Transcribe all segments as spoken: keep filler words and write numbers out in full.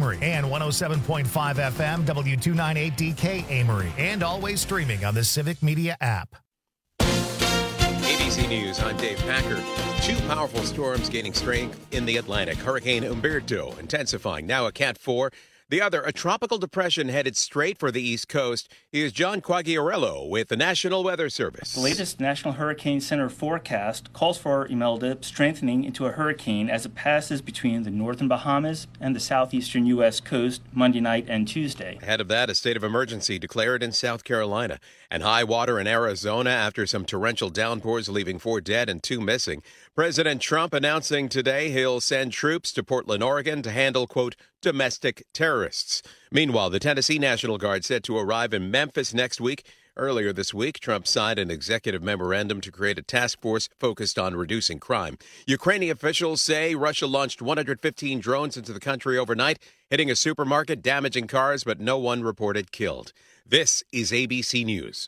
Amory, and one oh seven point five F M, W two ninety-eight D K Amory, and always streaming on the Civic Media app. A B C News, I'm Dave Packer. Two powerful storms gaining strength in the Atlantic. Hurricane Umberto intensifying, now a Cat four. The other, a tropical depression headed straight for the East Coast. Here's John Quagliarello with the National Weather Service. The latest National Hurricane Center forecast calls for Imelda strengthening into a hurricane as it passes between the northern Bahamas and the southeastern U S coast Monday night and Tuesday. Ahead of that, a state of emergency declared in South Carolina, and high water in Arizona after some torrential downpours leaving four dead and two missing. President Trump announcing today he'll send troops to Portland, Oregon to handle, quote, domestic terrorists. Meanwhile, the Tennessee National Guard set to arrive in Memphis next week. Earlier this week, Trump signed an executive memorandum to create a task force focused on reducing crime. Ukrainian officials say Russia launched one hundred fifteen drones into the country overnight, hitting a supermarket, damaging cars, but no one reported killed. This is A B C News.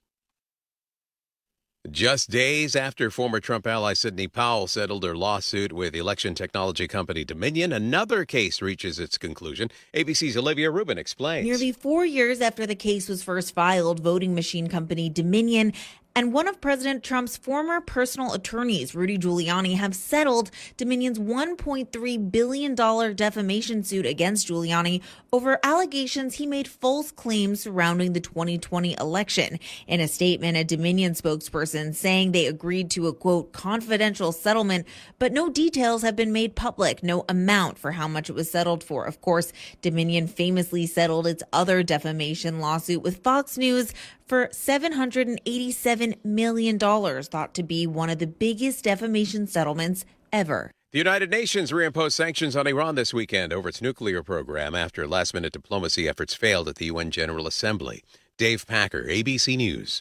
Just days after former Trump ally Sidney Powell settled her lawsuit with election technology company Dominion, another case reaches its conclusion. A B C's Olivia Rubin explains. Nearly four years after the case was first filed, voting machine company Dominion and one of President Trump's former personal attorneys, Rudy Giuliani, have settled Dominion's one point three billion dollars defamation suit against Giuliani over allegations he made false claims surrounding the twenty twenty election. In a statement, a Dominion spokesperson saying they agreed to a, quote, confidential settlement, but no details have been made public, no amount for how much it was settled for. Of course, Dominion famously settled its other defamation lawsuit with Fox News for seven hundred eighty-seven million dollars, thought to be one of the biggest defamation settlements ever. The United Nations reimposed sanctions on Iran this weekend over its nuclear program after last-minute diplomacy efforts failed at the U N General Assembly. Dave Packer, A B C News.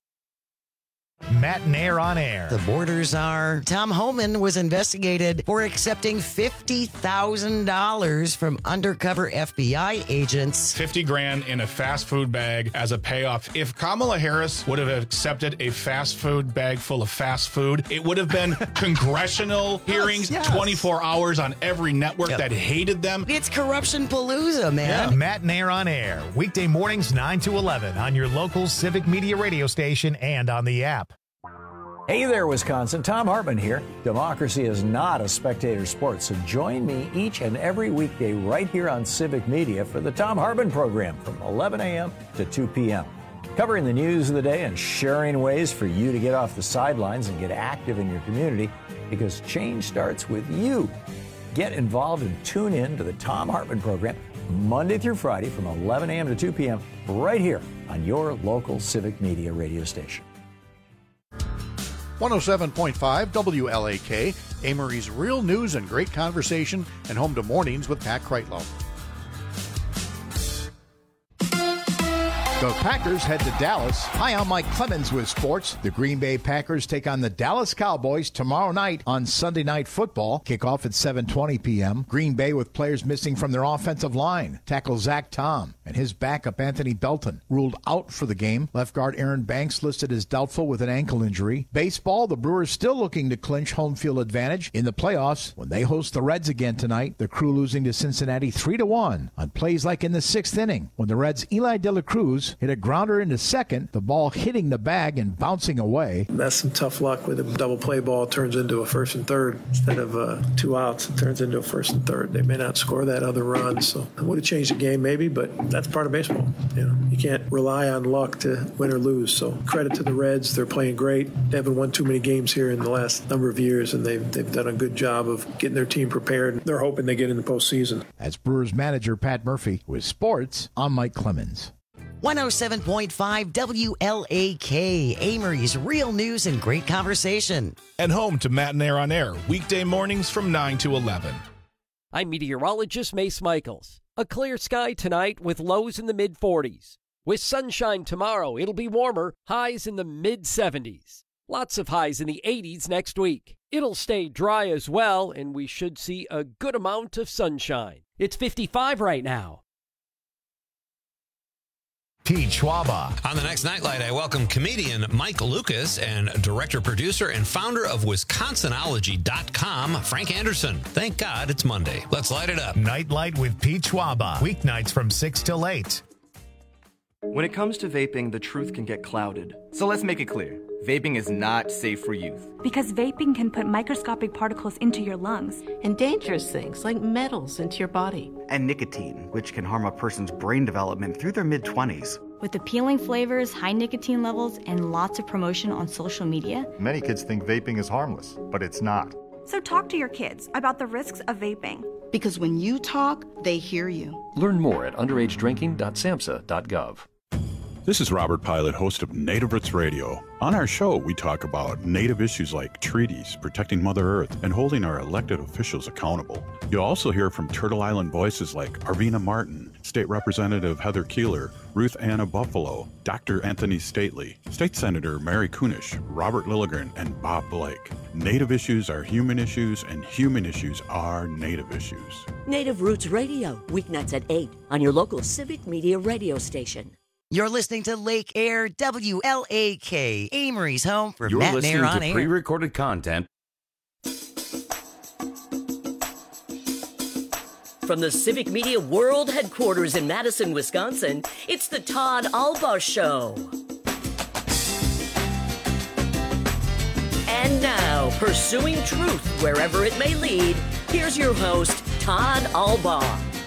Matt and Air on Air. The borders are. Tom Homan was investigated for accepting fifty thousand dollars from undercover F B I agents. fifty grand in a fast food bag as a payoff. If Kamala Harris would have accepted a fast food bag full of fast food, it would have been congressional hearings, yes, yes. twenty-four hours on every network Yep. that hated them. It's corruption palooza, man. Yeah. Matt and Air on Air. Weekday mornings nine to eleven on your local Civic Media radio station and on the app. Hey there, Wisconsin. Tom Hartman here. Democracy is not a spectator sport, so join me each and every weekday right here on Civic Media for the Tom Hartman program from eleven a.m. to two p.m. Covering the news of the day and sharing ways for you to get off the sidelines and get active in your community, because change starts with you. Get involved and tune in to the Tom Hartman program Monday through Friday from eleven a.m. to two p.m. right here on your local Civic Media radio station. one oh seven point five W L A K, Amory's real news and great conversation, and home to Mornings with Pat Kreitlow. The Packers head to Dallas. Hi, I'm Mike Clemens with sports. The Green Bay Packers take on the Dallas Cowboys tomorrow night on Sunday Night Football. Kickoff at seven twenty p.m. Green Bay with players missing from their offensive line. Tackle Zach Tom and his backup Anthony Belton ruled out for the game. Left guard Aaron Banks listed as doubtful with an ankle injury. Baseball, the Brewers still looking to clinch home field advantage in the playoffs when they host the Reds again tonight. The Crew losing to Cincinnati three to one on plays like in the sixth inning when the Reds' Eli De La Cruz hit a grounder into second, the ball hitting the bag and bouncing away. That's some tough luck with a double play ball turns into a first and third. Instead of uh, two outs, it turns into a first and third. They may not score that other run, so it would have changed the game maybe, but that's part of baseball. You know, you can't rely on luck to win or lose. So credit to the Reds. They're playing great. They haven't won too many games here in the last number of years, and they've, they've done a good job of getting their team prepared. They're hoping they get in the postseason. As Brewers manager Pat Murphy with sports, I'm Mike Clemens. one oh seven point five W L A K, Amory's real news and great conversation. And home to Matt and Air on Air, weekday mornings from nine to eleven. I'm meteorologist Mace Michaels. A clear sky tonight with lows in the mid forties. With sunshine tomorrow, it'll be warmer, highs in the mid seventies. Lots of highs in the eighties next week. It'll stay dry as well, and we should see a good amount of sunshine. It's fifty-five right now. Pete Schwaba. On the next Nightlight, I welcome comedian Mike Lucas and director, producer, and founder of Wisconsinology dot com, Frank Anderson. Thank God it's Monday. Let's light it up. Nightlight with Pete Schwaba. Weeknights from six till eight. When it comes to vaping, the truth can get clouded. So let's make it clear. Vaping is not safe for youth. Because vaping can put microscopic particles into your lungs. And dangerous things like metals into your body. And nicotine, which can harm a person's brain development through their mid-twenties. With appealing flavors, high nicotine levels, and lots of promotion on social media. Many kids think vaping is harmless, but it's not. So talk to your kids about the risks of vaping. Because when you talk, they hear you. Learn more at underage drinking dot samhsa dot gov. This is Robert Pilot, host of Native Roots Radio. On our show, we talk about Native issues like treaties, protecting Mother Earth, and holding our elected officials accountable. You'll also hear from Turtle Island voices like Arvina Martin, State Representative Heather Keeler, Ruth Anna Buffalo, Doctor Anthony Stately, State Senator Mary Kunish, Robert Lilligren, and Bob Blake. Native issues are human issues, and human issues are Native issues. Native Roots Radio, weeknights at eight on your local Civic Media radio station. You're listening to Lake Air W L A K, Amory's home for You're Matt and listening Air on to Air. pre-recorded content. From the Civic Media World Headquarters in Madison, Wisconsin, it's the Todd Alba Show. And now, pursuing truth wherever it may lead, here's your host, Todd Alba.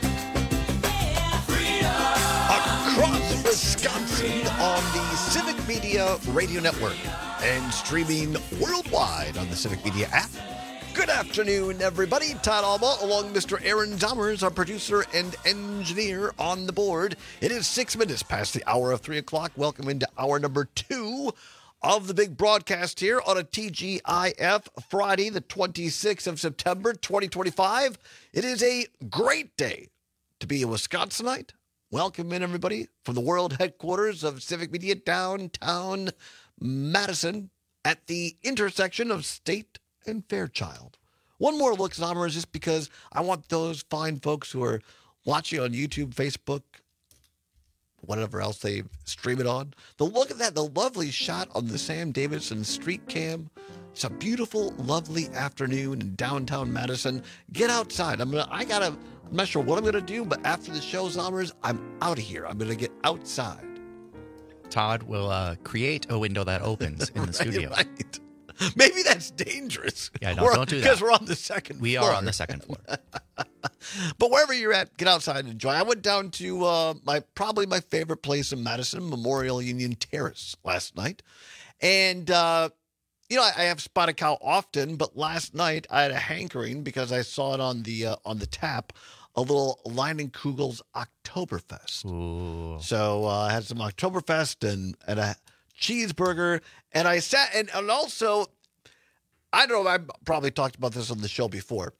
Across Wisconsin on the Civic Media Radio Network and streaming worldwide on the Civic Media app. Good afternoon, everybody. Todd Alba, along with Mister Aaron Zomers, our producer and engineer on the board. It is six minutes past the hour of three o'clock. Welcome into hour number two of the big broadcast here on a T G I F Friday, the twenty-sixth of September, twenty twenty-five. It is a great day to be a Wisconsinite. Welcome in, everybody, from the world headquarters of Civic Media downtown Madison at the intersection of State and Fairchild. One more look, Zommers, just because I want those fine folks who are watching on YouTube, Facebook, whatever else they stream it on. The look at that, the lovely shot on the Sam Davidson street cam. It's a beautiful, lovely afternoon in downtown Madison. Get outside. I'm gonna. I gotta. I'm not sure what I'm gonna do, but after the show, Zommers, I'm out of here. I'm gonna get outside. Todd will uh, create a window that opens in the studio. Right. Maybe that's dangerous. Yeah, no, we're, don't do that. Because we're on the second we floor. We are on the second floor. But wherever you're at, get outside and enjoy. I went down to uh, my probably my favorite place in Madison, Memorial Union Terrace, last night. And, uh, you know, I, I have Spotted Cow often, but last night I had a hankering because I saw it on the uh, on the tap, a little Leinenkugel's Oktoberfest. Ooh. So uh, I had some Oktoberfest and, and a cheeseburger, and I sat, and, and also, I don't know, I probably talked about this on the show before.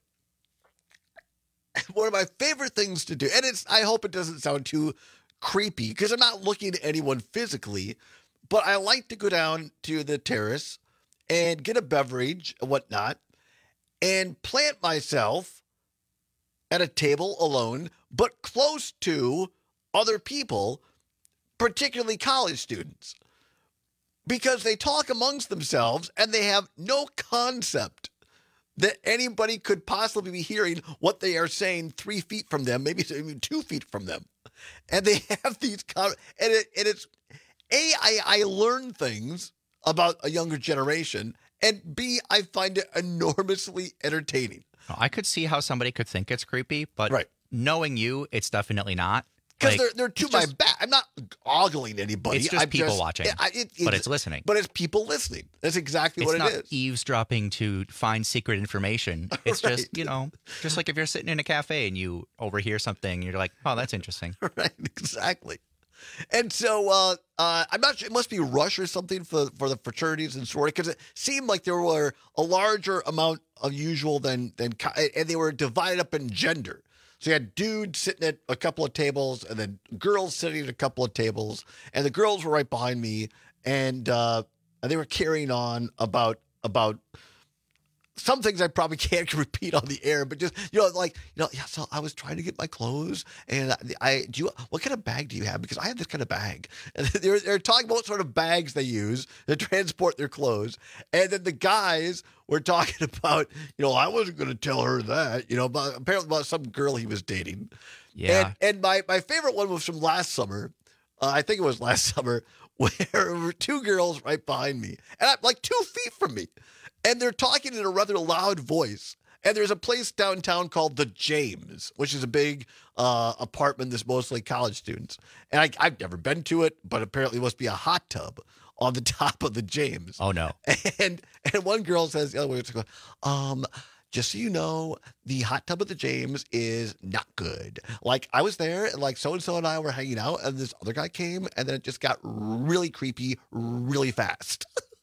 One of my favorite things to do, and it's, I hope it doesn't sound too creepy, because I'm not looking at anyone physically, but I like to go down to the terrace and get a beverage and whatnot, and plant myself at a table alone, but close to other people, particularly college students. Because they talk amongst themselves and they have no concept that anybody could possibly be hearing what they are saying three feet from them, maybe even two feet from them. And they have these, con- and, it, and it's, A, I, I learn things about a younger generation, and B, I find it enormously entertaining. I could see how somebody could think it's creepy, but right. knowing you, it's definitely not. Because like, they're, they're to my back. I'm not ogling anybody. It's just I'm people just, watching, it, it, but it's listening. But it's people listening. That's exactly it's what it not is. Eavesdropping to find secret information. It's right. just, you know, just like if you're sitting in a cafe and you overhear something, you're like, oh, that's interesting. Right, exactly. And so uh, uh, I'm not sure, it must be Rush or something for, for the fraternities and sorority, because it seemed like there were a larger amount of usual than, than, and they were divided up in gender. So you had dudes sitting at a couple of tables and then girls sitting at a couple of tables, and the girls were right behind me, and uh, they were carrying on about about some things I probably can't repeat on the air, but just, you know, like, you know, yeah, so I was trying to get my clothes, and I, I do you, what kind of bag do you have? Because I have this kind of bag. And they're, they're talking about what sort of bags they use to transport their clothes. And then the guys were talking about, you know, I wasn't going to tell her that, you know, but apparently about some girl he was dating. Yeah. And, and my, my favorite one was from last summer. Uh, I think it was last summer, where there were two girls right behind me, and I'm like two feet from me. And they're talking in a rather loud voice. And there's a place downtown called The James, which is a big uh, apartment that's mostly college students. And I, I've never been to it, but apparently it must be a hot tub on the top of The James. Oh, no. And and one girl says, the other one goes, um, just so you know, the hot tub of The James is not good. Like, I was there, and like so-and-so and I were hanging out, and this other guy came, and then it just got really creepy really fast.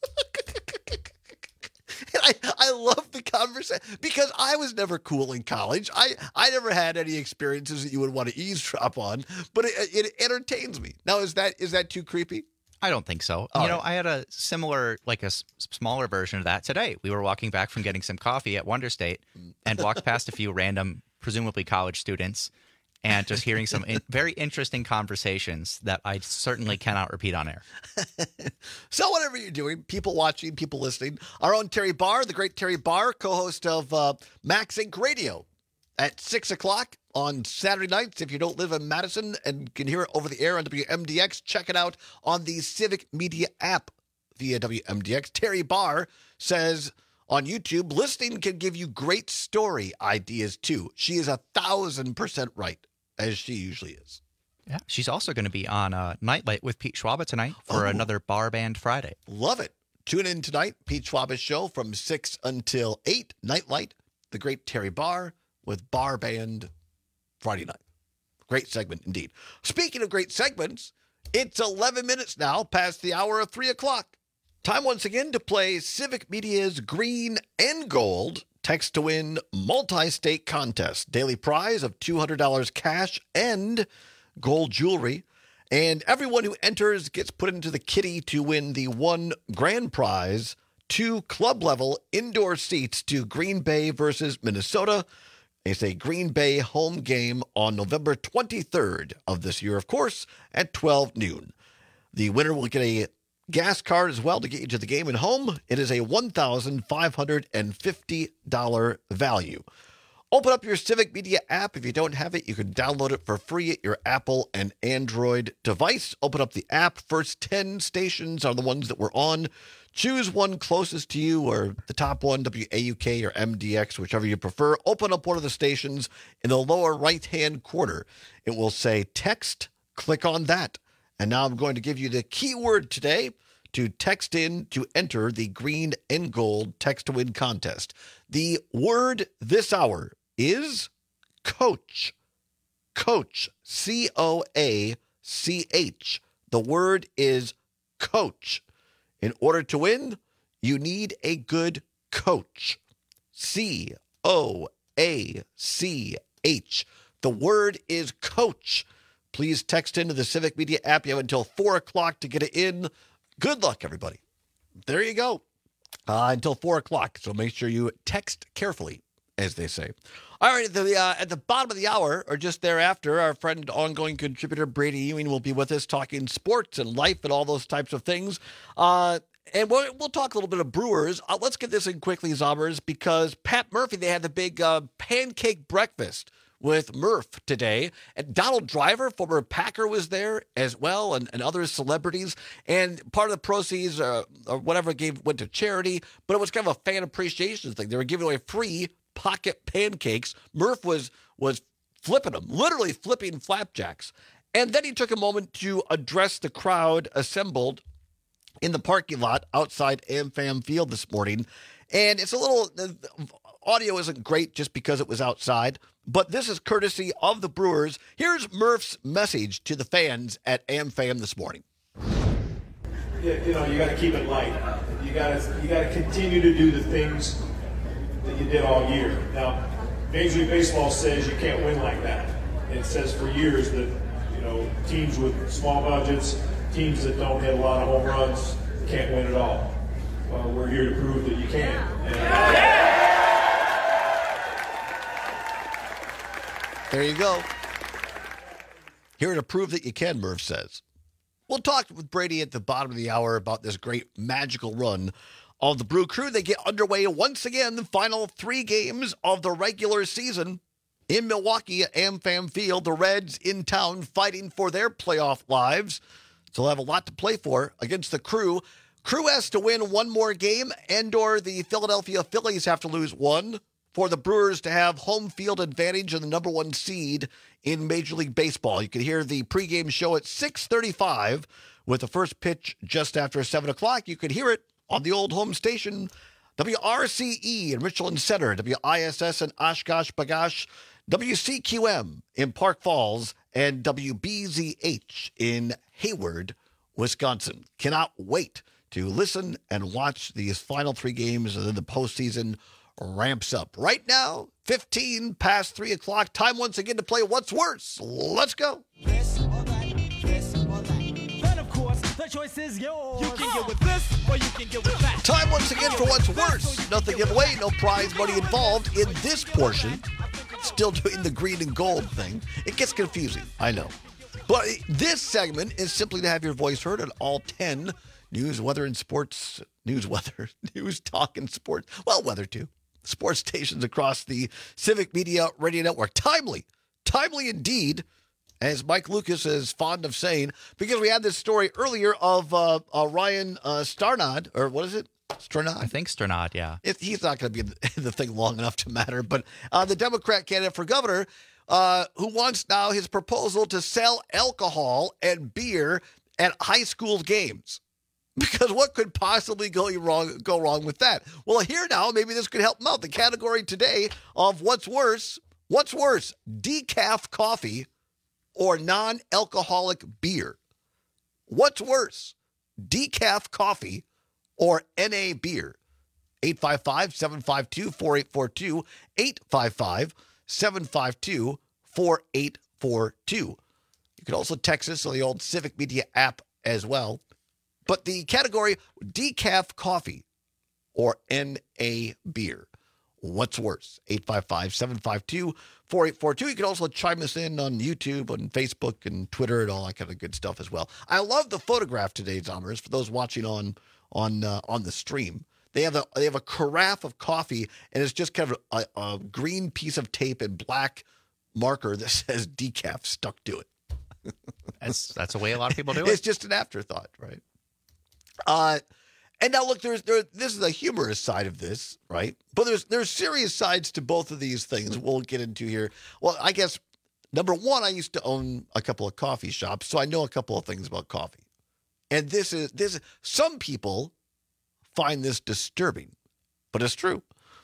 And I, I love the conversation because I was never cool in college. I, I never had any experiences that you would want to eavesdrop on, but it, it entertains me. Now, is that is that too creepy? I don't think so. All you know, right. I had a similar, like a s- smaller version of that today. We were walking back from getting some coffee at Wonder State and walked past a few random, presumably college students, and just hearing some in- very interesting conversations that I certainly cannot repeat on air. So whatever you're doing, people watching, people listening, our own Terry Barr, the great Terry Barr, co-host of uh, Max Inc Radio at six o'clock on Saturday nights. If you don't live in Madison and can hear it over the air on W M D X, check it out on the Civic Media app via W M D X. Terry Barr says on YouTube, listening can give you great story ideas too. She is a thousand percent right, as she usually is. Yeah, she's also going to be on uh, Nightlight with Pete Schwaba tonight for Oh. another Bar Band Friday. Love it. Tune in tonight, Pete Schwaba's show from six until eight, Nightlight, the great Terry Barr with Bar Band Friday night. Great segment indeed. Speaking of great segments, it's eleven minutes now past the hour of three o'clock. Time once again to play Civic Media's Green and Gold Text to Win multi-state contest. Daily prize of two hundred dollars cash and gold jewelry. And everyone who enters gets put into the kitty to win the one grand prize, two club-level indoor seats to Green Bay versus Minnesota. It's a Green Bay home game on November twenty-third of this year, of course, at twelve noon. The winner will get a gas card as well to get you to the game and home. It is a one thousand five hundred fifty dollars value. Open up your Civic Media app. If you don't have it, you can download it for free at your Apple and Android device. Open up the app. First ten stations are the ones that we're on. Choose one closest to you or the top one, W A U K or M D X, whichever you prefer. Open up one of the stations in the lower right-hand corner. It will say text. Click on that. And now I'm going to give you the keyword today to text in to enter the Green and Gold Text to Win contest. The word this hour is coach. Coach. C O A C H. The word is coach. In order to win, you need a good coach. C O A C H. The word is coach. Please text into the Civic Media app. You have until four o'clock to get it in. Good luck, everybody. There you go. Uh, until four o'clock. So make sure you text carefully, as they say. All right, at the, uh, at the bottom of the hour, or just thereafter, our friend, ongoing contributor Brady Ewing will be with us talking sports and life and all those types of things. Uh, and we'll, we'll talk a little bit of Brewers. Uh, let's get this in quickly, Zobbers, because Pat Murphy, they had the big uh, pancake breakfast with Murph today. And Donald Driver, former Packer, was there as well, and, and other celebrities. And part of the proceeds uh, or whatever gave went to charity, but it was kind of a fan appreciation thing. They were giving away free pocket pancakes. Murph was was flipping them, literally flipping flapjacks. And then he took a moment to address the crowd assembled in the parking lot outside AmFam Field this morning. And it's a little, the audio isn't great just because it was outside, but this is courtesy of the Brewers. Here's Murph's message to the fans at AmFam this morning. You, you know, you got to keep it light. You got to you got to continue to do the things that you did all year. Now, Major League Baseball says you can't win like that. It says for years that, you know, teams with small budgets, teams that don't hit a lot of home runs can't win at all. Well, we're here to prove that you can. And, There you go. Here to prove that you can, Murph says. We'll talk with Brady at the bottom of the hour about this great magical run of the Brew Crew. They get underway once again, the final three games of the regular season in Milwaukee at AmFam Field. The Reds in town fighting for their playoff lives. So they'll have a lot to play for against the Crew. Crew has to win one more game, and or the Philadelphia Phillies have to lose one for the Brewers to have home field advantage and the number one seed in Major League Baseball. You can hear the pregame show at six thirty-five with the first pitch just after seven o'clock. You could hear it on the old home station, W R C E in Richland Center, W I S S in Oshkosh B'gosh, W C Q M in Park Falls, and W B Z H in Hayward, Wisconsin. Cannot wait to listen and watch these final three games, and then the postseason ramps up. Right now, fifteen past three o'clock. Time once again to play What's Worse. Let's go. This or that, this or that. Then, of course, the choice is yours. You can get with this or you can get with that. Time once again for What's Worse. Nothing giveaway, no prize money involved in this portion. Still doing the green and gold thing. It gets confusing, I know. But this segment is simply to have your voice heard on all ten news, weather, and sports. News, weather, news, talk, and sports. Well, weather too. Sports stations across the Civic Media Radio Network. Timely, timely indeed, as Mike Lucas is fond of saying, because we had this story earlier of uh, uh, Ryan uh, Starnod, or what is it? Sternod? I think Sternod, yeah. It, he's not going to be in the thing long enough to matter, but uh, the Democrat candidate for governor uh, who wants now his proposal to sell alcohol and beer at high school games. Because what could possibly go wrong go wrong with that? Well, here now, maybe this could help them out. The category today of what's worse, what's worse, decaf coffee or non-alcoholic beer? What's worse, decaf coffee or N A beer? eight five five, seven five two, four eight four two, eight five five, seven five two, four eight four two. You can also text us on the old Civic Media app as well. But the category, decaf coffee or N A beer. What's worse? eight five five, seven five two, four eight four two. You can also chime us in on YouTube, on Facebook, and Twitter, and all that kind of good stuff as well. I love the photograph today, Zommers, for those watching on on uh, on the stream. They have a they have a carafe of coffee, and it's just kind of a, a green piece of tape and black marker that says decaf stuck to it. That's that's the way a lot of people do it. It's just an afterthought, right? Uh, and now look, there's there. This is the humorous side of this, right? But there's there's serious sides to both of these things. We'll get into here. Well, I guess number one, I used to own a couple of coffee shops, so I know a couple of things about coffee. And this is this. Some people find this disturbing, but it's true.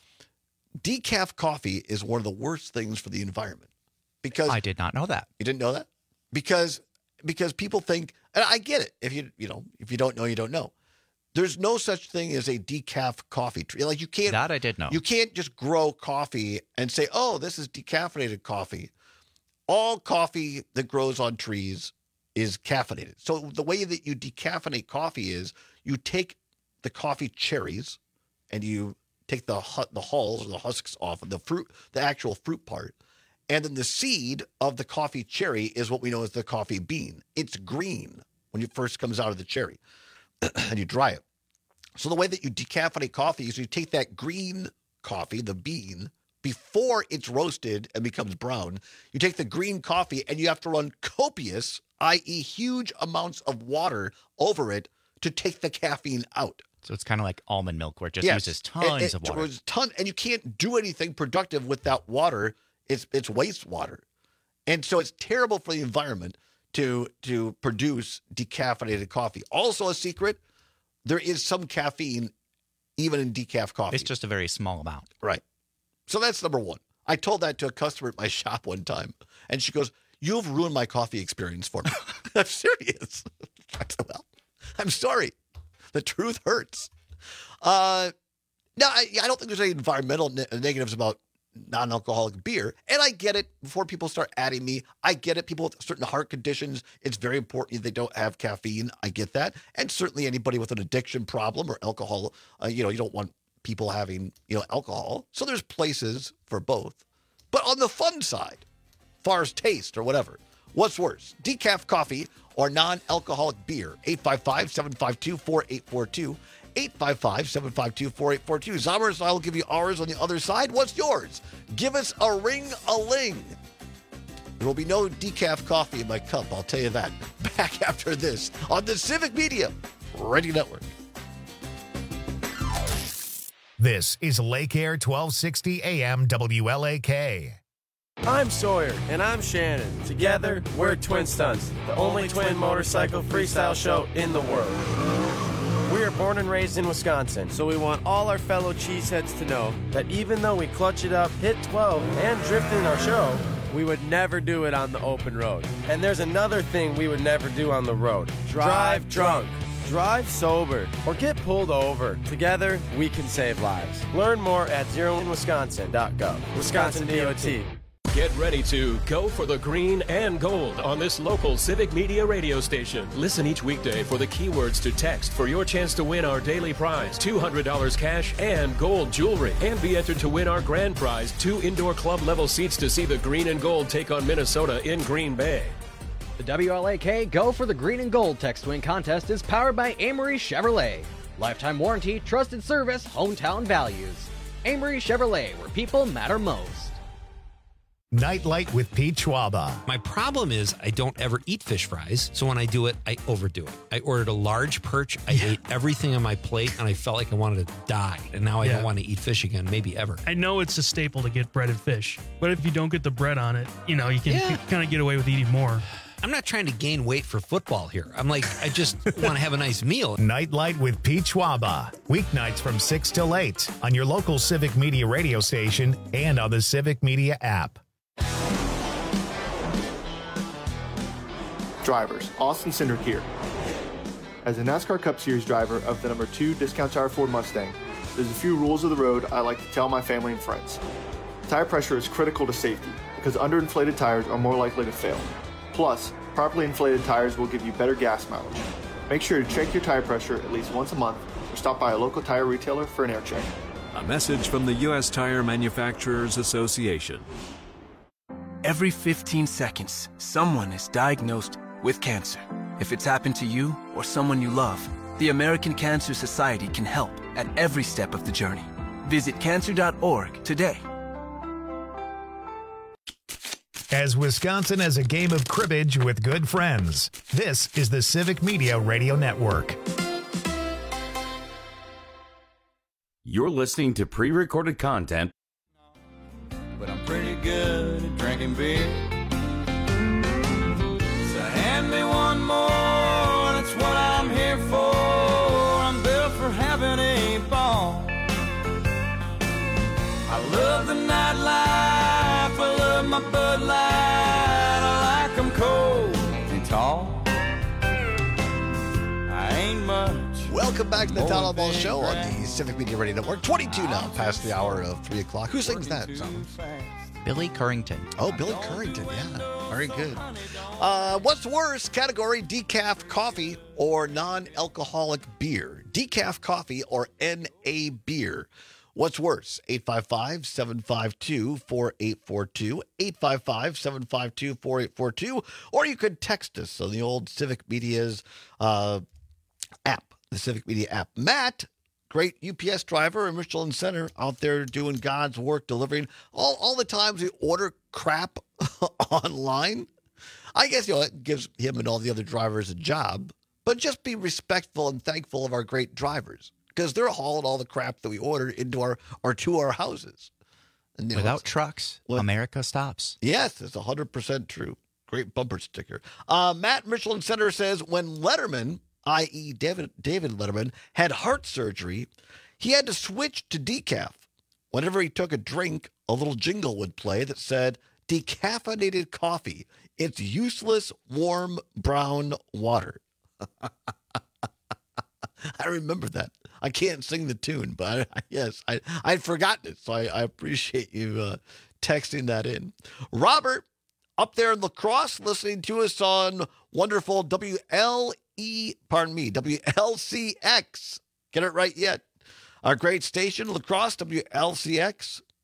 Decaf coffee is one of the worst things for the environment because I did not know that. You didn't know that? Because because people think, and I get it. If you you know if you don't know, you don't know. There's no such thing as a decaf coffee tree. Like you can't that I did know. You can't just grow coffee and say, oh, this is decaffeinated coffee. All coffee that grows on trees is caffeinated. So the way that you decaffeinate coffee is you take the coffee cherries and you take the the hulls or the husks off of the fruit, the actual fruit part. And then the seed of the coffee cherry is what we know as the coffee bean. It's green when it first comes out of the cherry and you dry it. So the way that you decaffeinate coffee is you take that green coffee, the bean, before it's roasted and becomes brown. You take the green coffee and you have to run copious, that is huge amounts of water over it to take the caffeine out. So it's kind of like almond milk where it just yes. uses tons it, it, of water. It ton, and you can't do anything productive with that water. It's it's wastewater. And so it's terrible for the environment to to produce decaffeinated coffee. Also a secret, there is some caffeine even in decaf coffee. It's just a very small amount. Right. So that's number one. I told that to a customer at my shop one time, and she goes, "You've ruined my coffee experience for me." I'm serious. Well, I'm sorry. The truth hurts. Uh, now, I, I don't think there's any environmental ne- negatives about non-alcoholic beer. And I get it. Before people start adding me, I get it. People with certain heart conditions, it's very important they don't have caffeine. I get that. And certainly anybody with an addiction problem or alcohol, uh, you know, you don't want people having, you know, alcohol. So there's places for both. But on the fun side, far as taste or whatever. What's worse, decaf coffee or non-alcoholic beer? eight five five, seven five two, four eight four two. eight five five, seven five two, four eight four two. Zombers, I'll give you ours on the other side. What's yours? Give us a ring-a-ling. There will be no decaf coffee in my cup, I'll tell you that. Back after this on the Civic Media Radio Network. This is Lake Air twelve sixty A M W L A K. I'm Sawyer. And I'm Shannon. Together, we're Twin Stunts, the only twin motorcycle freestyle show in the world. We are born and raised in Wisconsin, so we want all our fellow cheeseheads to know that even though we clutch it up, hit twelve, and drift in our show, we would never do it on the open road. And there's another thing we would never do on the road. Drive drunk. Drive sober or get pulled over. Together, we can save lives. Learn more at zero in wisconsin dot gov. Wisconsin D O T. Get ready to go for the green and gold on this local Civic Media radio station. Listen each weekday for the keywords to text for your chance to win our daily prize, two hundred dollars cash and gold jewelry. And be entered to win our grand prize, two indoor club level seats to see the green and gold take on Minnesota in Green Bay. The W L A K Go for the Green and Gold text win contest is powered by Amory Chevrolet. Lifetime warranty, trusted service, hometown values. Amory Chevrolet, where people matter most. Nightlight with Pete Schwaba. My problem is I don't ever eat fish fries, so when I do it, I overdo it. I ordered a large perch, I yeah. ate everything on my plate, and I felt like I wanted to die. And now I yeah. don't want to eat fish again, maybe ever. I know it's a staple to get breaded fish, but if you don't get the bread on it, you know, you can yeah. kind of get away with eating more. I'm not trying to gain weight for football here. I'm like, I just want to have a nice meal. Nightlight with Pete Schwaba. Weeknights from six till eight on your local Civic Media radio station and on the Civic Media app. Drivers, Austin Cindric here. As a NASCAR Cup Series driver of the number two Discount Tire Ford Mustang, there's a few rules of the road I like to tell my family and friends. Tire pressure is critical to safety because underinflated tires are more likely to fail. Plus, properly inflated tires will give you better gas mileage. Make sure to check your tire pressure at least once a month or stop by a local tire retailer for an air check. A message from the U S Tire Manufacturers Association. Every fifteen seconds, someone is diagnosed with cancer. If it's happened to you or someone you love, the American Cancer Society can help at every step of the journey. Visit cancer dot org today. As Wisconsin has a game of cribbage with good friends, this is the Civic Media Radio Network. You're listening to pre-recorded content. But I'm pretty good at drinking beer. So hand me one more, that's what I'm here for. I'm built for having a ball. I love the nightlife, I love my Bud Light. I like them cold and tall. I ain't much. Welcome back to the Town Ball Show on the Civic Media Radio Network. twenty-two now, past the hour of three o'clock. Who sings that song? Billy Currington. Oh, Billy Currington, yeah. Very good. Uh, what's worse, category decaf coffee or non-alcoholic beer? Decaf coffee or N A beer? What's worse? eight five five, seven five two, four eight four two, eight five five, seven five two, four eight four two, or you could text us on the old Civic Media's uh, app, the Civic Media app. Matt, great U P S driver in Michelin Center, out there doing God's work, delivering all, all the times we order crap online. I guess, you know, it gives him and all the other drivers a job, but just be respectful and thankful of our great drivers, because they're hauling all the crap that we ordered into our or to our houses. And, you know, without trucks, what, America stops. Yes, it's one hundred percent true. Great bumper sticker. Uh, Matt Michelin Center says when Letterman, that is. David, David Letterman, had heart surgery, he had to switch to decaf. Whenever he took a drink, a little jingle would play that said, "Decaffeinated coffee. It's useless, warm, brown water." I remember that. I can't sing the tune, but I, yes, I, I'd forgotten it, so I, I appreciate you uh, texting that in. Robert, up there in La Crosse, listening to us on wonderful W L E, pardon me, W L C X. Get it right yet. Our great station, La Crosse, W L C X.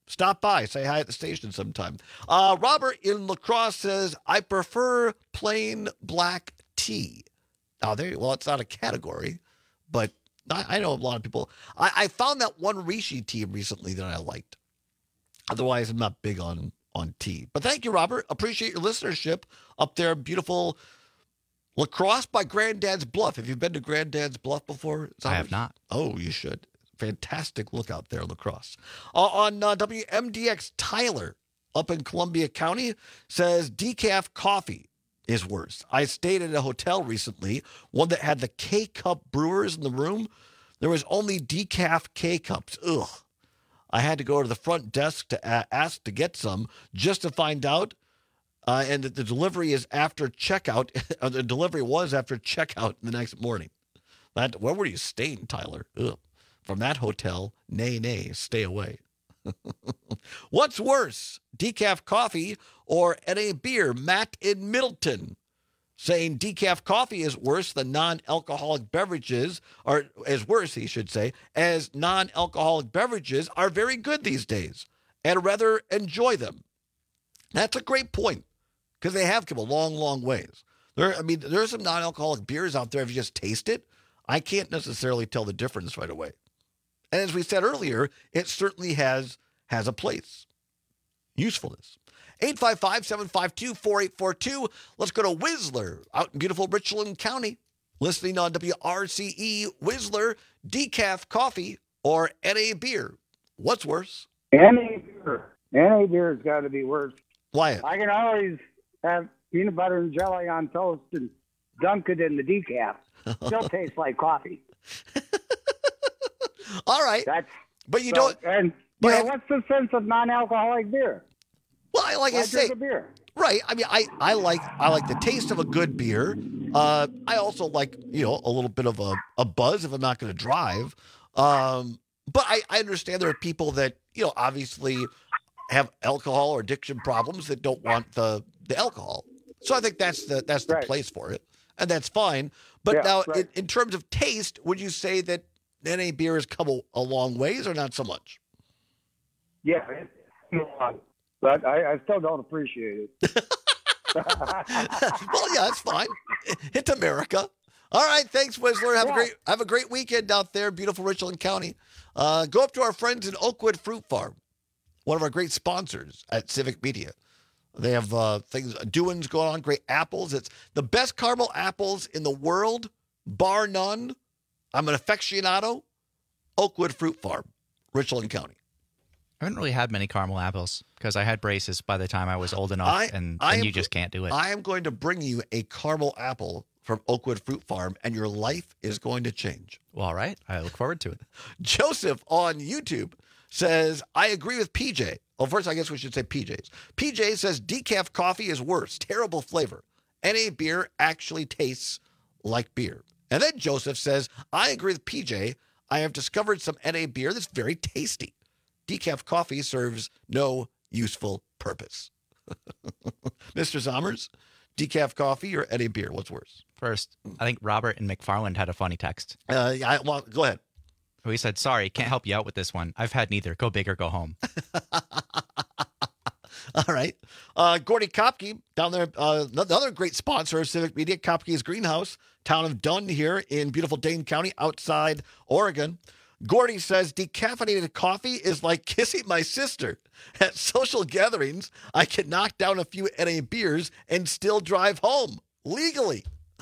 Stop by. Say hi at the station sometime. Uh, Robert in La Crosse says, I prefer plain black tea. Now, there, well, it's not a category, but I, I know a lot of people. I, I found that one Rishi tea recently that I liked. Otherwise, I'm not big on, on tea. But thank you, Robert. Appreciate your listenership up there. Beautiful La Crosse by Granddad's Bluff. Have you been to Granddad's Bluff before? I have not. Oh, you should. Fantastic look out there, La Crosse. Uh, on uh, W M D X, Tyler up in Columbia County says decaf coffee is worse. I stayed at a hotel recently, one that had the K-Cup brewers in the room. There was only decaf K-Cups. Ugh. I had to go to the front desk to a- ask to get some just to find out, uh, and that the delivery is after checkout. The delivery was after checkout the next morning. That, where were you staying, Tyler? Ugh. From that hotel, nay, nay, stay away. What's worse, decaf coffee or N A beer? Matt in Middleton saying decaf coffee is worse than non-alcoholic beverages, or is worse, he should say, as non-alcoholic beverages are very good these days, and rather enjoy them. That's a great point, because they have come a long, long ways. There, I mean, there are some non-alcoholic beers out there. If you just taste it, I can't necessarily tell the difference right away. And as we said earlier, it certainly has has a place. Usefulness. eight five five, seven five two, four eight four two. Let's go to Whistler out in beautiful Richland County. Listening on W R C E, Whistler, decaf coffee or N A beer. What's worse? N A beer. N A beer has got to be worse. Why? I can always have peanut butter and jelly on toast and dunk it in the decaf. Still tastes like coffee. All right. That's, but you so, don't. And you know, what's the sense of non-alcoholic beer? Well, I like Why I say, drink a beer? right. I mean, I, I like I like the taste of a good beer. Uh, I also like, you know, a little bit of a, a buzz if I'm not going to drive. Um, but I, I understand there are people that, you know, obviously have alcohol or addiction problems that don't want the, the alcohol. So I think that's the that's the Right. place for it, and that's fine. But Yeah, now, right. in, in terms of taste, would you say that N A beer has come a, a long ways, or not so much? Yeah, it- but I, I still don't appreciate it. Well, yeah, it's fine. It's America. All right, thanks, Whistler. Have Yeah. a great have a great weekend out there, beautiful Richland County. Uh, go up to our friends in Oakwood Fruit Farm, one of our great sponsors at Civic Media. They have uh, things, doings going on, great apples. It's the best caramel apples in the world, bar none. I'm an aficionado. Oakwood Fruit Farm, Richland County. I haven't really had many caramel apples because I had braces by the time I was old enough, I- and, I and am you just can't do it. I am going to bring you a caramel apple from Oakwood Fruit Farm, and your life is going to change. Well, all right. I look forward to it. Joseph on YouTube says, I agree with P J. Well, first, I guess we should say P J's. P J says decaf coffee is worse. Terrible flavor. N A beer actually tastes like beer. And then Joseph says, I agree with P J. I have discovered some N A beer that's very tasty. Decaf coffee serves no useful purpose. Mister Zommers, decaf coffee or N A beer? What's worse? First, I think Robert and McFarland had a funny text. Uh, yeah, I, well, go ahead. He said, sorry, can't help you out with this one. I've had neither. Go big or go home. All right. Uh, Gordy Kopke down there, uh, another great sponsor of Civic Media, Kopke's Greenhouse, town of Dunn here in beautiful Dane County outside Oregon. Gordy says decaffeinated coffee is like kissing my sister. At social gatherings, I can knock down a few N A beers and still drive home legally.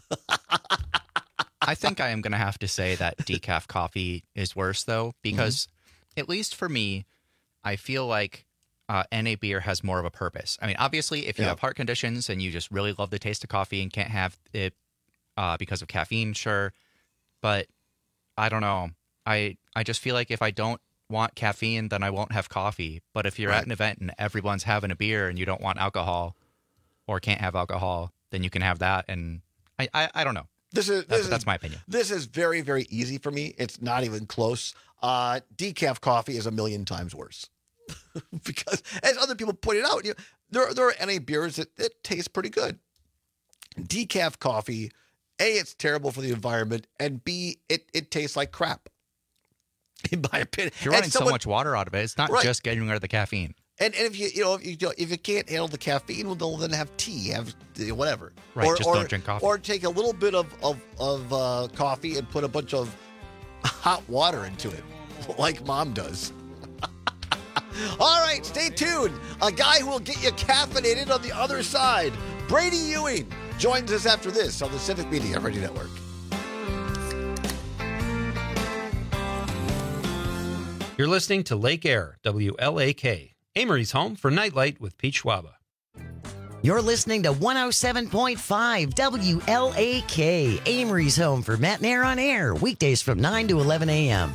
I think I am going to have to say that decaf coffee is worse, though, because mm-hmm. at least for me, I feel like uh, N A beer has more of a purpose. I mean, obviously, if you Yeah. have heart conditions and you just really love the taste of coffee and can't have it uh, because of caffeine, sure. But I don't know. I, I just feel like if I don't want caffeine, then I won't have coffee. But if you're Right. at an event and everyone's having a beer and you don't want alcohol or can't have alcohol, then you can have that. And I, I, I don't know. This is That's, this that's is, my opinion. This is very, very easy for me. It's not even close. Uh, decaf coffee is a million times worse. Because, as other people pointed out, you know, there, there are N A beers that, that taste pretty good. Decaf coffee, A, it's terrible for the environment, and B, it, it tastes like crap. in my opinion. You're running someone, so much water out of it. It's not right. just getting rid of the caffeine. And, and if you you know if you if you can't handle the caffeine, well then have tea, have whatever. Right. Or, just or, don't drink coffee. Or take a little bit of of of uh, coffee and put a bunch of hot water into it, like Mom does. All right, stay tuned. A guy who will get you caffeinated on the other side, Brady Ewing, joins us after this on the Civic Media Radio Network. You're listening to Lake Air, W L A K, Amory's home for Nightlight with Pete Schwaba. You're listening to one oh seven point five W L A K, Amory's home for Matt and Air on Air, weekdays from nine to eleven a.m.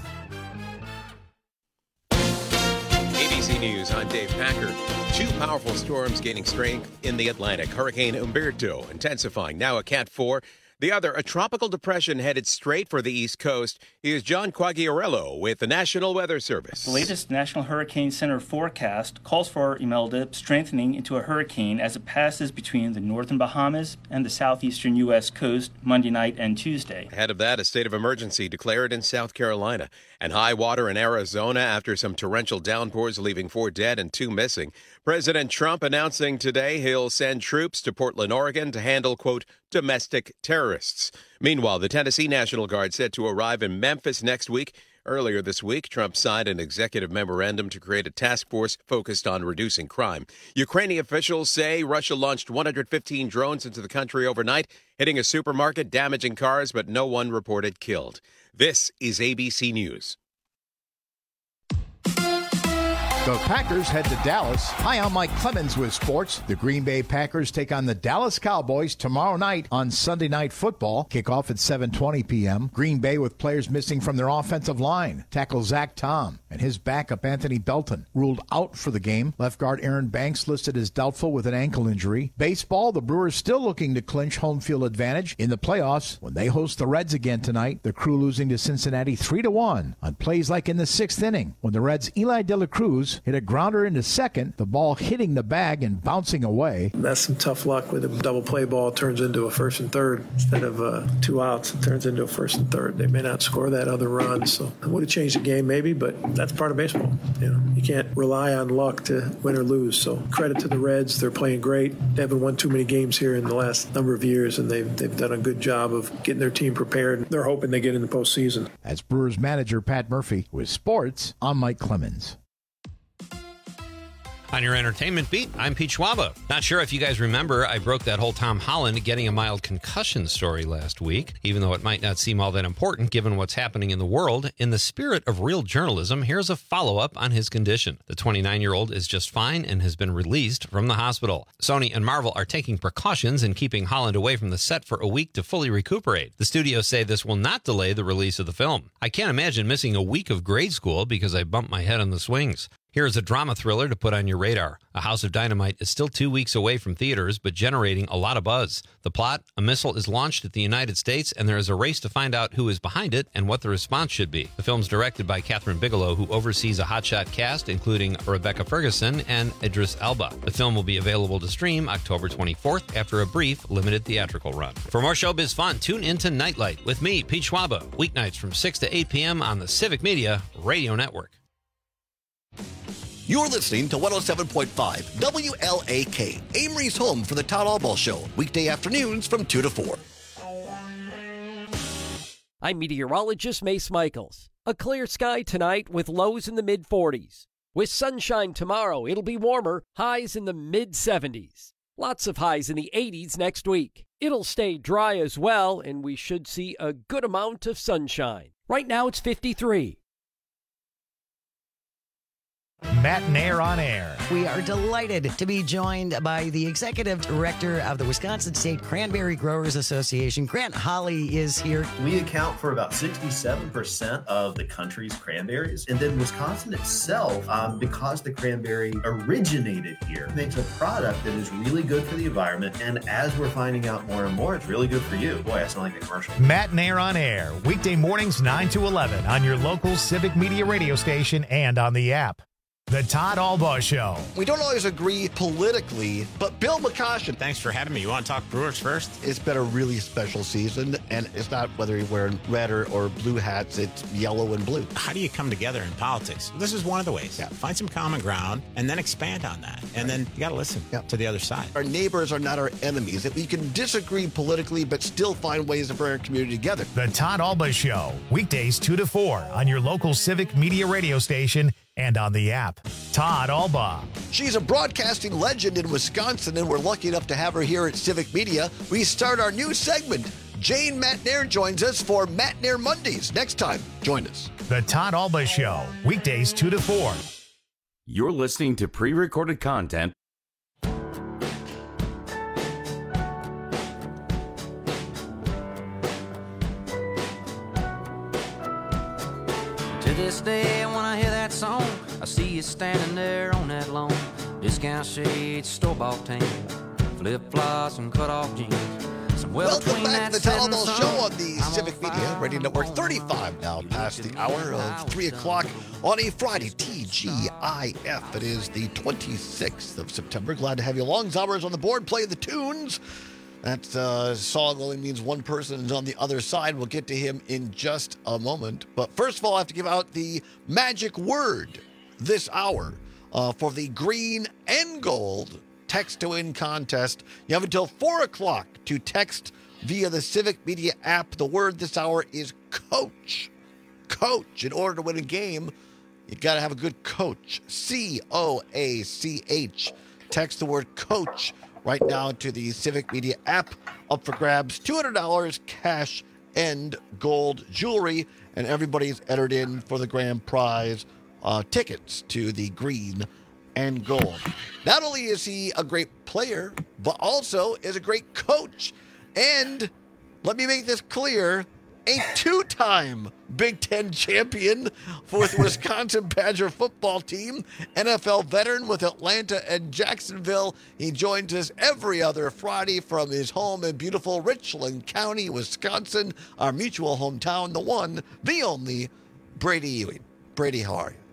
A B C News, I'm Dave Packard. Two powerful storms gaining strength in the Atlantic. Hurricane Umberto intensifying, now a Cat four. The other, a tropical depression headed straight for the East Coast. Here's John Quagliarello with the National Weather Service. The latest National Hurricane Center forecast calls for Imelda strengthening into a hurricane as it passes between the northern Bahamas and the southeastern U S coast Monday night and Tuesday. Ahead of that, a state of emergency declared in South Carolina, and high water in Arizona after some torrential downpours leaving four dead and two missing. President Trump announcing today he'll send troops to Portland, Oregon to handle, quote, domestic terrorists. Meanwhile, the Tennessee National Guard said to arrive in Memphis next week. Earlier this week, Trump signed an executive memorandum to create a task force focused on reducing crime. Ukrainian officials say Russia launched one hundred fifteen drones into the country overnight, hitting a supermarket, damaging cars, but no one reported killed. This is A B C News. The Packers head to Dallas. Hi, I'm Mike Clemens with sports. The Green Bay Packers take on the Dallas Cowboys tomorrow night on Sunday Night Football. Kickoff at seven twenty p.m. Green Bay with players missing from their offensive line. Tackle Zach Tom and his backup Anthony Belton ruled out for the game. Left guard Aaron Banks listed as doubtful with an ankle injury. Baseball, the Brewers still looking to clinch home field advantage in the playoffs when they host the Reds again tonight. The Crew losing to Cincinnati three to one on plays like in the sixth inning when the Reds' Eli De La Cruz hit a grounder into second, the ball hitting the bag and bouncing away. That's some tough luck with a double play ball turns into a first and third. Instead of uh, two outs, it turns into a first and third. They may not score that other run, so it would have changed the game maybe, but that's part of baseball. You know, you can't rely on luck to win or lose. So credit to the Reds. They're playing great. They haven't won too many games here in the last number of years, and they've, they've done a good job of getting their team prepared. They're hoping they get in the postseason. As Brewers manager Pat Murphy with sports, I'm Mike Clemens. On your entertainment beat, I'm Pete Schwaba. Not sure if you guys remember, I broke that whole Tom Holland getting a mild concussion story last week. Even though it might not seem all that important given what's happening in the world, in the spirit of real journalism, here's a follow-up on his condition. The twenty-nine-year-old is just fine and has been released from the hospital. Sony and Marvel are taking precautions in keeping Holland away from the set for a week to fully recuperate. The studios say this will not delay the release of the film. I can't imagine missing a week of grade school because I bumped my head on the swings. Here is a drama thriller to put on your radar. A House of Dynamite is still two weeks away from theaters, but generating a lot of buzz. The plot, a missile is launched at the United States, and there is a race to find out who is behind it and what the response should be. The film's directed by Catherine Bigelow, who oversees a hotshot cast, including Rebecca Ferguson and Idris Elba. The film will be available to stream October twenty-fourth after a brief, limited theatrical run. For more showbiz fun, tune into Nightlight with me, Pete Schwaba, weeknights from six to eight p.m. on the Civic Media Radio Network. You're listening to one oh seven point five W L A K, Amory's home for the Todd Albaugh Show, weekday afternoons from two to four. I'm meteorologist Mace Michaels. A clear sky tonight with lows in the mid forties. With sunshine tomorrow, it'll be warmer, highs in the mid seventies. Lots of highs in the eighties next week. It'll stay dry as well, and we should see a good amount of sunshine. Right now it's fifty-three. Matt and Air on Air. We are delighted to be joined by the executive director of the Wisconsin State Cranberry Growers Association. Grant Holley is here. We account for about sixty-seven percent of the country's cranberries. And then Wisconsin itself, um, because the cranberry originated here, makes a product that is really good for the environment. And as we're finding out more and more, it's really good for you. Boy, I sound like a commercial. Matt and Air on Air. Weekday mornings nine to eleven on your local Civic Media radio station and on the app. The Todd Albaugh Show. We don't always agree politically, but Bill McCoshen. Thanks for having me. You want to talk Brewers first? It's been a really special season, and it's not whether you're wearing red or, or blue hats, it's yellow and blue. How do you come together in politics? This is one of the ways. Yeah. Find some common ground and then expand on that. And then you got to listen yeah. to the other side. Our neighbors are not our enemies. That we can disagree politically, but still find ways to bring our community together. The Todd Albaugh Show, weekdays two to four on your local Civic Media radio station and on the app. Todd Albaugh. She's a broadcasting legend in Wisconsin, and we're lucky enough to have her here at Civic Media. We start our new segment. Jane Matnair joins us for Matnair Mondays. Next time, join us. The Todd Albaugh Show, weekdays two to four. You're listening to pre-recorded content. To this day, when I hear that song, I see you standing there on that lawn. Discount shades, store-bought tan, flip-flops and cut-off jeans. Welcome back to the Todd Albaugh Show on the Civic Media Radio Network. thirty-five now past the hour of three o'clock on a Friday, T G I F. It is the twenty-sixth of September. Glad to have you along. Zauber's on the board playing the tunes. That uh, song only means one person is on the other side. We'll get to him in just a moment. But first of all, I have to give out the magic word this hour uh, for the green and gold text to win contest. You have until four o'clock to text via the Civic Media app. The word this hour is coach. Coach. In order to win a game, you got to have a good coach. C O A C H. Text the word coach right now to the Civic Media app. Up for grabs, two hundred dollars cash and gold jewelry. And everybody's entered in for the grand prize uh, tickets to the green and gold. Not only is he a great player, but also is a great coach. And let me make this clear, a two-time Big Ten champion for the Wisconsin Badger football team, N F L veteran with Atlanta and Jacksonville. He joins us every other Friday from his home in beautiful Richland County, Wisconsin, our mutual hometown, the one, the only, Brady Ewing. Brady, how are you?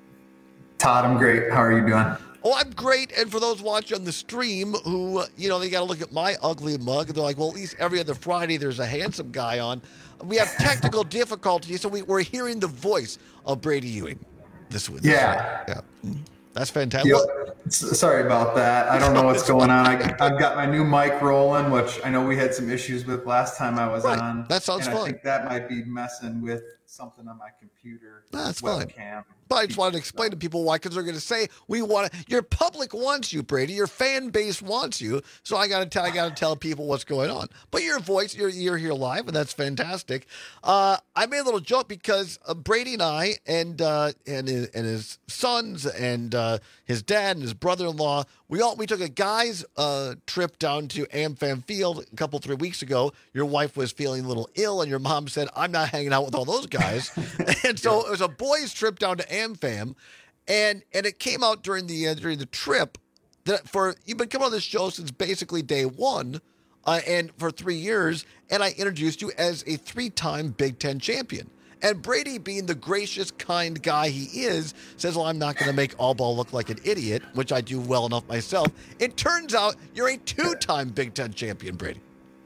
Todd, I'm great. How are you doing? Oh, I'm great. And for those watching on the stream who, you know, they got to look at my ugly mug, and they're like, well, at least every other Friday there's a handsome guy on. We have technical difficulties, so we, we're hearing the voice of Brady Ewing this week. Yeah. Yeah. That's fantastic. Yep. Sorry about that. I don't know what's going on. I, I've got my new mic rolling, which I know we had some issues with last time I was right. on. That sounds and fun. I think that might be messing with something on my computer. That's webcam. fine. But I just wanted to explain to people why, because they're going to say we want to. Your public wants you, Brady. Your fan base wants you. So I got to tell. I got to tell people what's going on. But your voice, you're you're here live, and that's fantastic. Uh, I made a little joke because uh, Brady and I, and uh, and his, and his sons, and uh, his dad, and his brother-in-law, we all we took a guys' uh, trip down to AmFam Field a couple three weeks ago. Your wife was feeling a little ill, and your mom said, "I'm not hanging out with all those guys," and so it was a boys' trip down to AmFam, and and it came out during the uh, during the trip that for you've been coming on this show since basically day one, uh, and for three years, and I introduced you as a three-time Big Ten champion. And Brady, being the gracious, kind guy he is, says, well, I'm not going to make Albaugh look like an idiot, which I do well enough myself. It turns out you're a two-time Big Ten champion, Brady.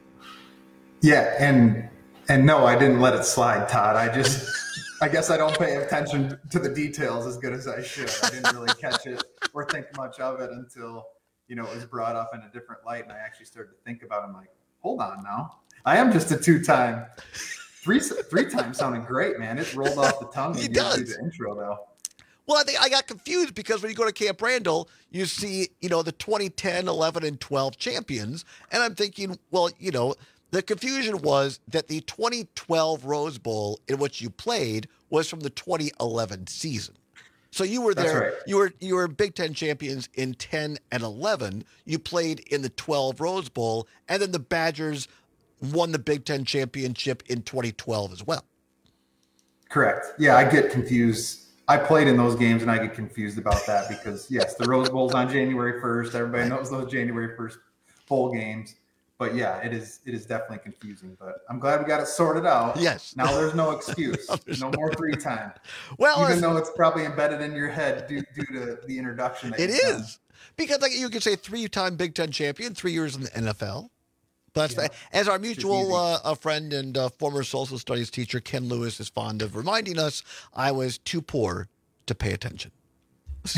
Yeah, and and no, I didn't let it slide, Todd. I just, I guess I don't pay attention to the details as good as I should. I didn't really catch it or think much of it until, you know, it was brought up in a different light, and I actually started to think about it. I'm like, hold on now. I am just a two-time. Three three times sounded great, man. It rolled off the tongue. It does. The intro, though. Well, I think I got confused because when you go to Camp Randall, you see, you know, the twenty ten, eleven, and twelve champions. And I'm thinking, well, you know, the confusion was that the twenty twelve Rose Bowl in which you played was from the twenty eleven season. So you were there. That's right. You were you were Big Ten champions in ten and eleven. You played in the twelve Rose Bowl, and then the Badgers won the Big Ten championship in twenty twelve as well. Correct. Yeah, I get confused. I played in those games, and I get confused about that because, yes, the Rose Bowl's on January first. Everybody knows those January first bowl games. but yeah, it is it is definitely confusing. But I'm glad we got it sorted out. Yes. Now there's no excuse. There's no no- more free time. Well, even as- though it's probably embedded in your head due, due to the introduction. That It you've done. is. Because like you could say three-time Big Ten champion, three years in the N F L. But that's the- as our mutual uh, a friend and uh, former social studies teacher Ken Lewis is fond of reminding us, I was too poor to pay attention. So,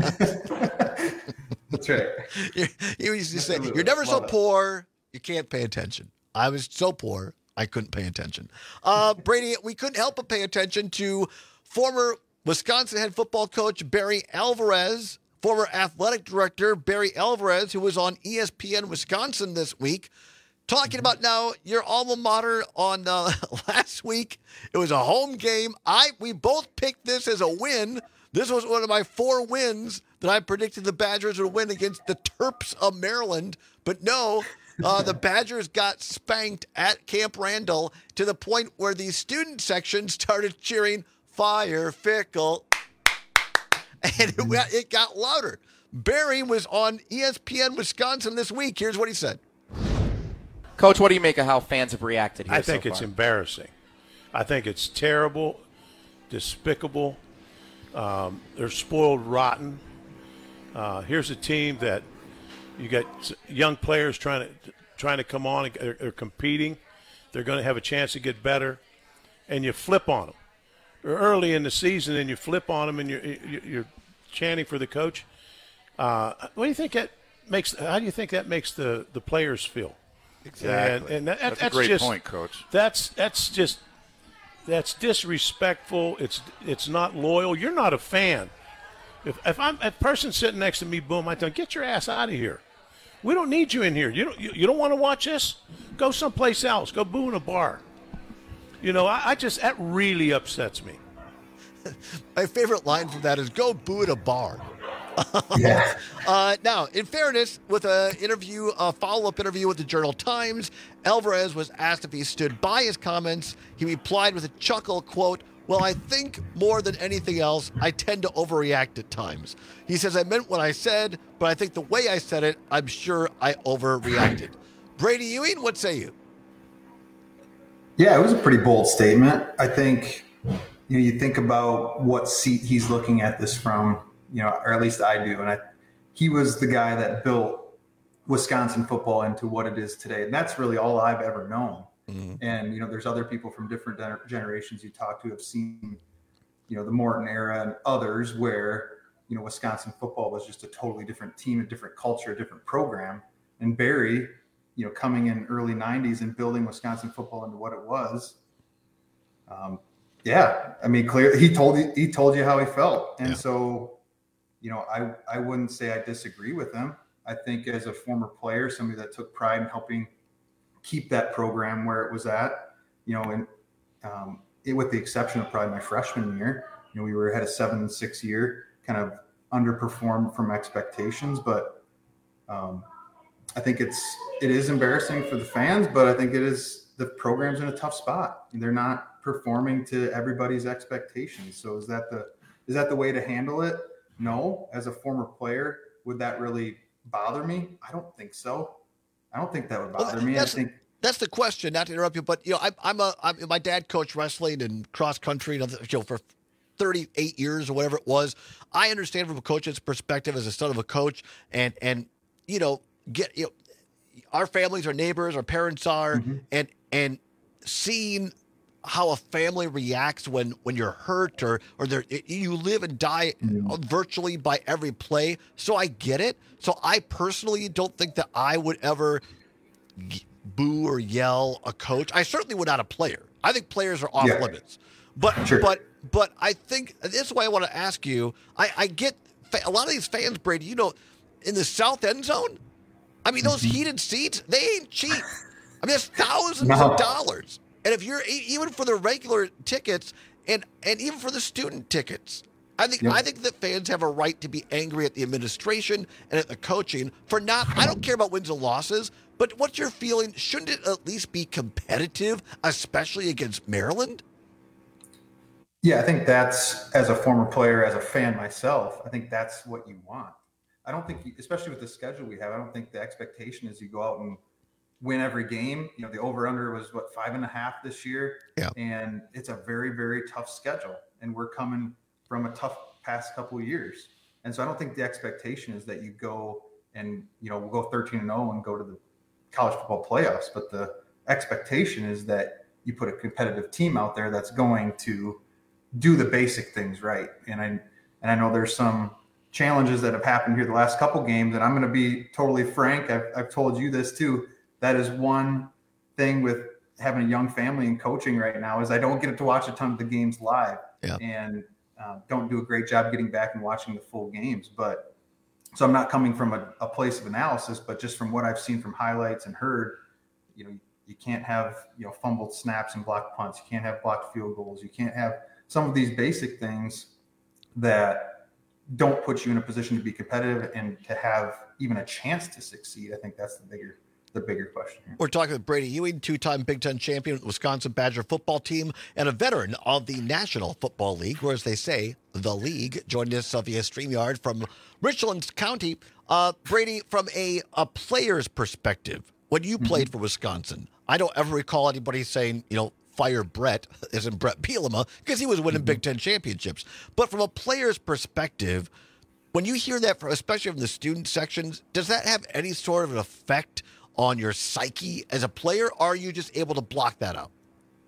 that's right. You, you used to say, Absolutely. you're never so Love it. poor, you can't pay attention. I was so poor, I couldn't pay attention. Uh, Brady, we couldn't help but pay attention to former Wisconsin head football coach Barry Alvarez, former athletic director Barry Alvarez, who was on E S P N Wisconsin this week, talking about now your alma mater on uh, last week. It was a home game. I we both picked this as a win. This was one of my four wins that I predicted the Badgers would win against the Terps of Maryland. But no, uh, the Badgers got spanked at Camp Randall to the point where the student section started cheering, "Fire Fickle." And it, got- it got louder. Barry was on E S P N Wisconsin this week. Here's what he said. Coach, what do you make of how fans have reacted here I think so it's far? embarrassing. I think it's terrible, despicable. Um, they're spoiled rotten. Uh, here's a team that you got s- young players trying to trying to come on. They're, they're competing. They're going to have a chance to get better, and you flip on them. They're early in the season, and you flip on them, and you're you're you're chanting for the coach. Uh, what do you think that makes? How do you think that makes the, the players feel? Exactly. And, and that, That's a that's great just, point, Coach. That's that's just that's disrespectful. It's it's not loyal. You're not a fan. If if I'm a person sitting next to me, boom, I tell him, get your ass out of here. We don't need you in here. You don't you, you don't want to watch this? Go someplace else. Go boo in a bar. You know, I, I just that really upsets me. My favorite line from that is "Go boo at a bar." Yeah. uh, now, in fairness, with an interview, a follow-up interview with the Journal Times, Alvarez was asked if he stood by his comments. He replied with a chuckle, quote, "Well, I think more than anything else, I tend to overreact at times." He says, "I meant what I said, but I think the way I said it, I'm sure I overreacted." Brady Ewing, what say you? Yeah, it was a pretty bold statement. I think, you know, you think about what seat he's looking at this from, you know, or at least I do. And I, he was the guy that built Wisconsin football into what it is today. And that's really all I've ever known. Mm-hmm. And, you know, there's other people from different gener- generations you talk to have seen, you know, the Morton era and others where, you know, Wisconsin football was just a totally different team, a different culture, a different program. And Barry, you know, coming in early nineties and building Wisconsin football into what it was. Um, yeah, I mean, clear. He told you, he told you how he felt. And Yeah. so, you know, I, I wouldn't say I disagree with him. I think as a former player, somebody that took pride in helping keep that program where it was at, you know, and um, it, with the exception of probably my freshman year, you know, we were had a seven and six year, kind of underperformed from expectations, but um, I think it's it is embarrassing for the fans, but I think it is the program's in a tough spot. They're not performing to everybody's expectations. So is that the is that the way to handle it? No. As a former player, would that really bother me? I don't think so. I don't think that would bother Well, me. I that's- think That's the question. Not to interrupt you, but you know, I, I'm a. I'm, my dad coached wrestling and cross country, and you know, for thirty-eight years or whatever it was. I understand from a coach's perspective, as a son of a coach, and and you know, get you know, our families, our neighbors, our parents are, Mm-hmm. and and seeing how a family reacts when when you're hurt or or there you live and die Mm-hmm. virtually by every play. So I get it. So I personally don't think that I would ever g- boo or yell a coach. I certainly would not a player. I think players are off Yeah. limits. But Sure. but but I think this is why I want to ask you. I, I get fa- a lot of these fans, Brady. You know, in the south end zone. I mean, those heated seats, they ain't cheap. I mean, that's thousands No. of dollars. And if you're e- even for the regular tickets and and even for the student tickets, I think Yep. I think that fans have a right to be angry at the administration and at the coaching for not. I don't care about wins and losses, but what's your feeling? Shouldn't it at least be competitive, especially against Maryland? Yeah, I think that's, as a former player, as a fan myself, I think that's what you want. I don't think, you, especially with the schedule we have, I don't think the expectation is you go out and win every game. You know, the over-under was, what, five and a half this year? Yeah. And it's a very, very tough schedule. And we're coming from a tough past couple of years. And so I don't think the expectation is that you go and, you know, we'll go thirteen and oh and go to the college football playoffs. But the expectation is that you put a competitive team out there that's going to do the basic things right. And I, and I know there's some challenges that have happened here the last couple games. And I'm going to be totally frank. I've, I've told you this too. That is one thing with having a young family and coaching right now is I don't get to watch a ton of the games live. Yeah. And uh, don't do a great job getting back and watching the full games. But so I'm not coming from a, a place of analysis, but just from what I've seen from highlights and heard, you know, you can't have, you know, fumbled snaps and blocked punts. You can't have blocked field goals. You can't have some of these basic things that don't put you in a position to be competitive and to have even a chance to succeed. I think that's the bigger the bigger question here. We're talking with Brady Ewing, two-time Big Ten champion with the Wisconsin Badger football team and a veteran of the National Football League, or as they say, the league, joined us via StreamYard from Richland County. Uh, Brady, from a, a player's perspective, when you played mm-hmm. for Wisconsin, I don't ever recall anybody saying, you know, fire Brett, as in Brett Bielema, because he was winning mm-hmm. Big Ten championships. But from a player's perspective, when you hear that, from, especially from the student sections, does that have any sort of an effect on your psyche as a player, or are you just able to block that out?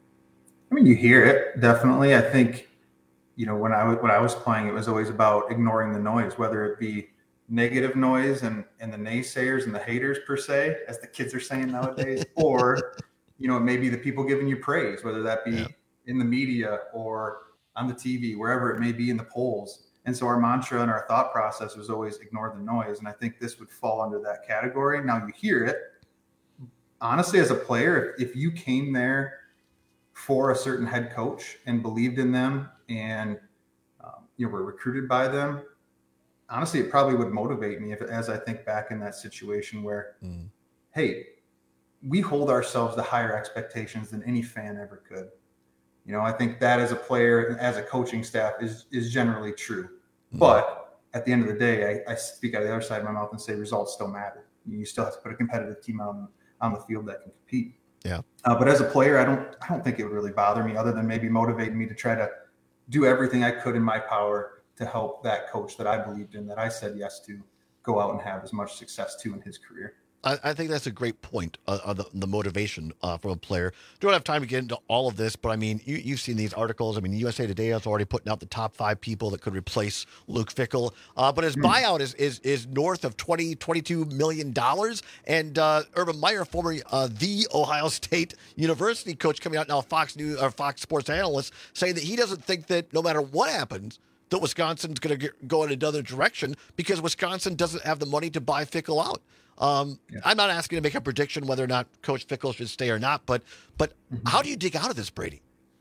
I mean, you hear it, definitely. I think, you know, when I was, when I was playing, it was always about ignoring the noise, whether it be negative noise and, and the naysayers and the haters per se, as the kids are saying nowadays, or, you know, it may be the people giving you praise, whether that be yeah. in the media or on the T V, wherever it may be in the polls. And so our mantra and our thought process was always ignore the noise. And I think this would fall under that category. Now you hear it. Honestly, as a player, if, if you came there for a certain head coach and believed in them and um, you know, were recruited by them, honestly, it probably would motivate me if, as I think back in that situation where, mm. hey, we hold ourselves to higher expectations than any fan ever could. You know, I think that as a player, as a coaching staff is, is generally true. Mm. But at the end of the day, I, I speak out of the other side of my mouth and say results still matter. You still have to put a competitive team on on the field that can compete. Yeah. Uh, but as a player, I don't, I don't think it would really bother me other than maybe motivating me to try to do everything I could in my power to help that coach that I believed in, that I said yes to, go out and have as much success too in his career. I, I think that's a great point, uh, uh, the, the motivation uh, from a player. Don't have time to get into all of this, but I mean, you, you've seen these articles. I mean, U S A Today is already putting out the top five people that could replace Luke Fickell. Uh, but his mm. buyout is, is is north of twenty, twenty-two million dollars. And uh, Urban Meyer, former uh, the Ohio State University coach, coming out now, Fox News or Fox Sports analyst, saying that he doesn't think that no matter what happens, that Wisconsin's going to go in another direction because Wisconsin doesn't have the money to buy Fickell out. Um, yeah. I'm not asking to make a prediction whether or not Coach Fickell should stay or not, but but mm-hmm. how do you dig out of this, Brady?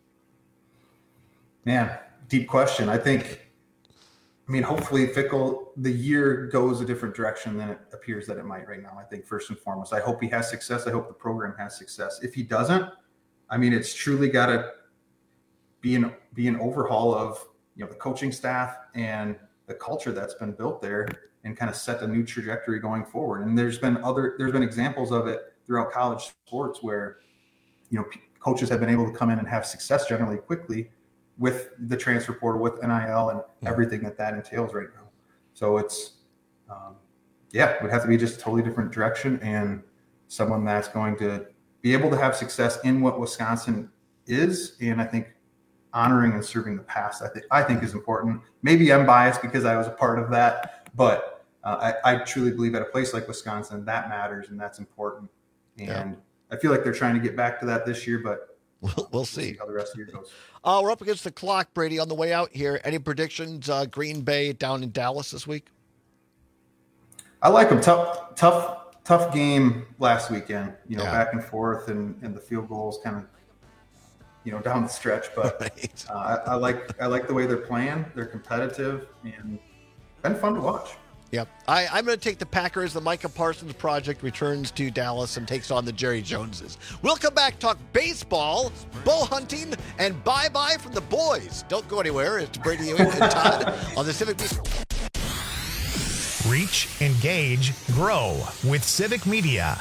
Man, deep question. I think, I mean, hopefully Fickell, the year goes a different direction than it appears that it might right now. I think first and foremost, I hope he has success. I hope the program has success. If he doesn't, I mean, it's truly got to be an, be an overhaul of, you know, the coaching staff and the culture that's been built there, and kind of set a new trajectory going forward. And there's been other, there's been examples of it throughout college sports where, you know, p- coaches have been able to come in and have success generally quickly with the transfer portal, with N I L and yeah. everything that that entails right now. So it's, um, yeah, it would have to be just a totally different direction and someone that's going to be able to have success in what Wisconsin is. And I think honoring and serving the past, I think, I think is important. Maybe I'm biased because I was a part of that, but Uh, I, I truly believe at a place like Wisconsin, that matters and that's important. And yeah. I feel like they're trying to get back to that this year, but we'll, we'll, we'll see. see how the rest of the year goes. Uh, we're up against the clock, Brady, on the way out here. Any predictions? Uh, Green Bay down in Dallas this week? I like them. Tough, tough, tough game last weekend, you know, yeah. back and forth and, and the field goals kind of, you know, down the stretch. But right. uh, I, I like I like the way they're playing. They're competitive and been fun to watch. Yep. I, I'm going to take the Packers. The Micah Parsons project returns to Dallas and takes on the Jerry Joneses. We'll come back, talk baseball, bow hunting, and bye-bye from the boys. Don't go anywhere. It's Brady Ewing and Todd on the Civic Media. Reach, engage, grow with Civic Media.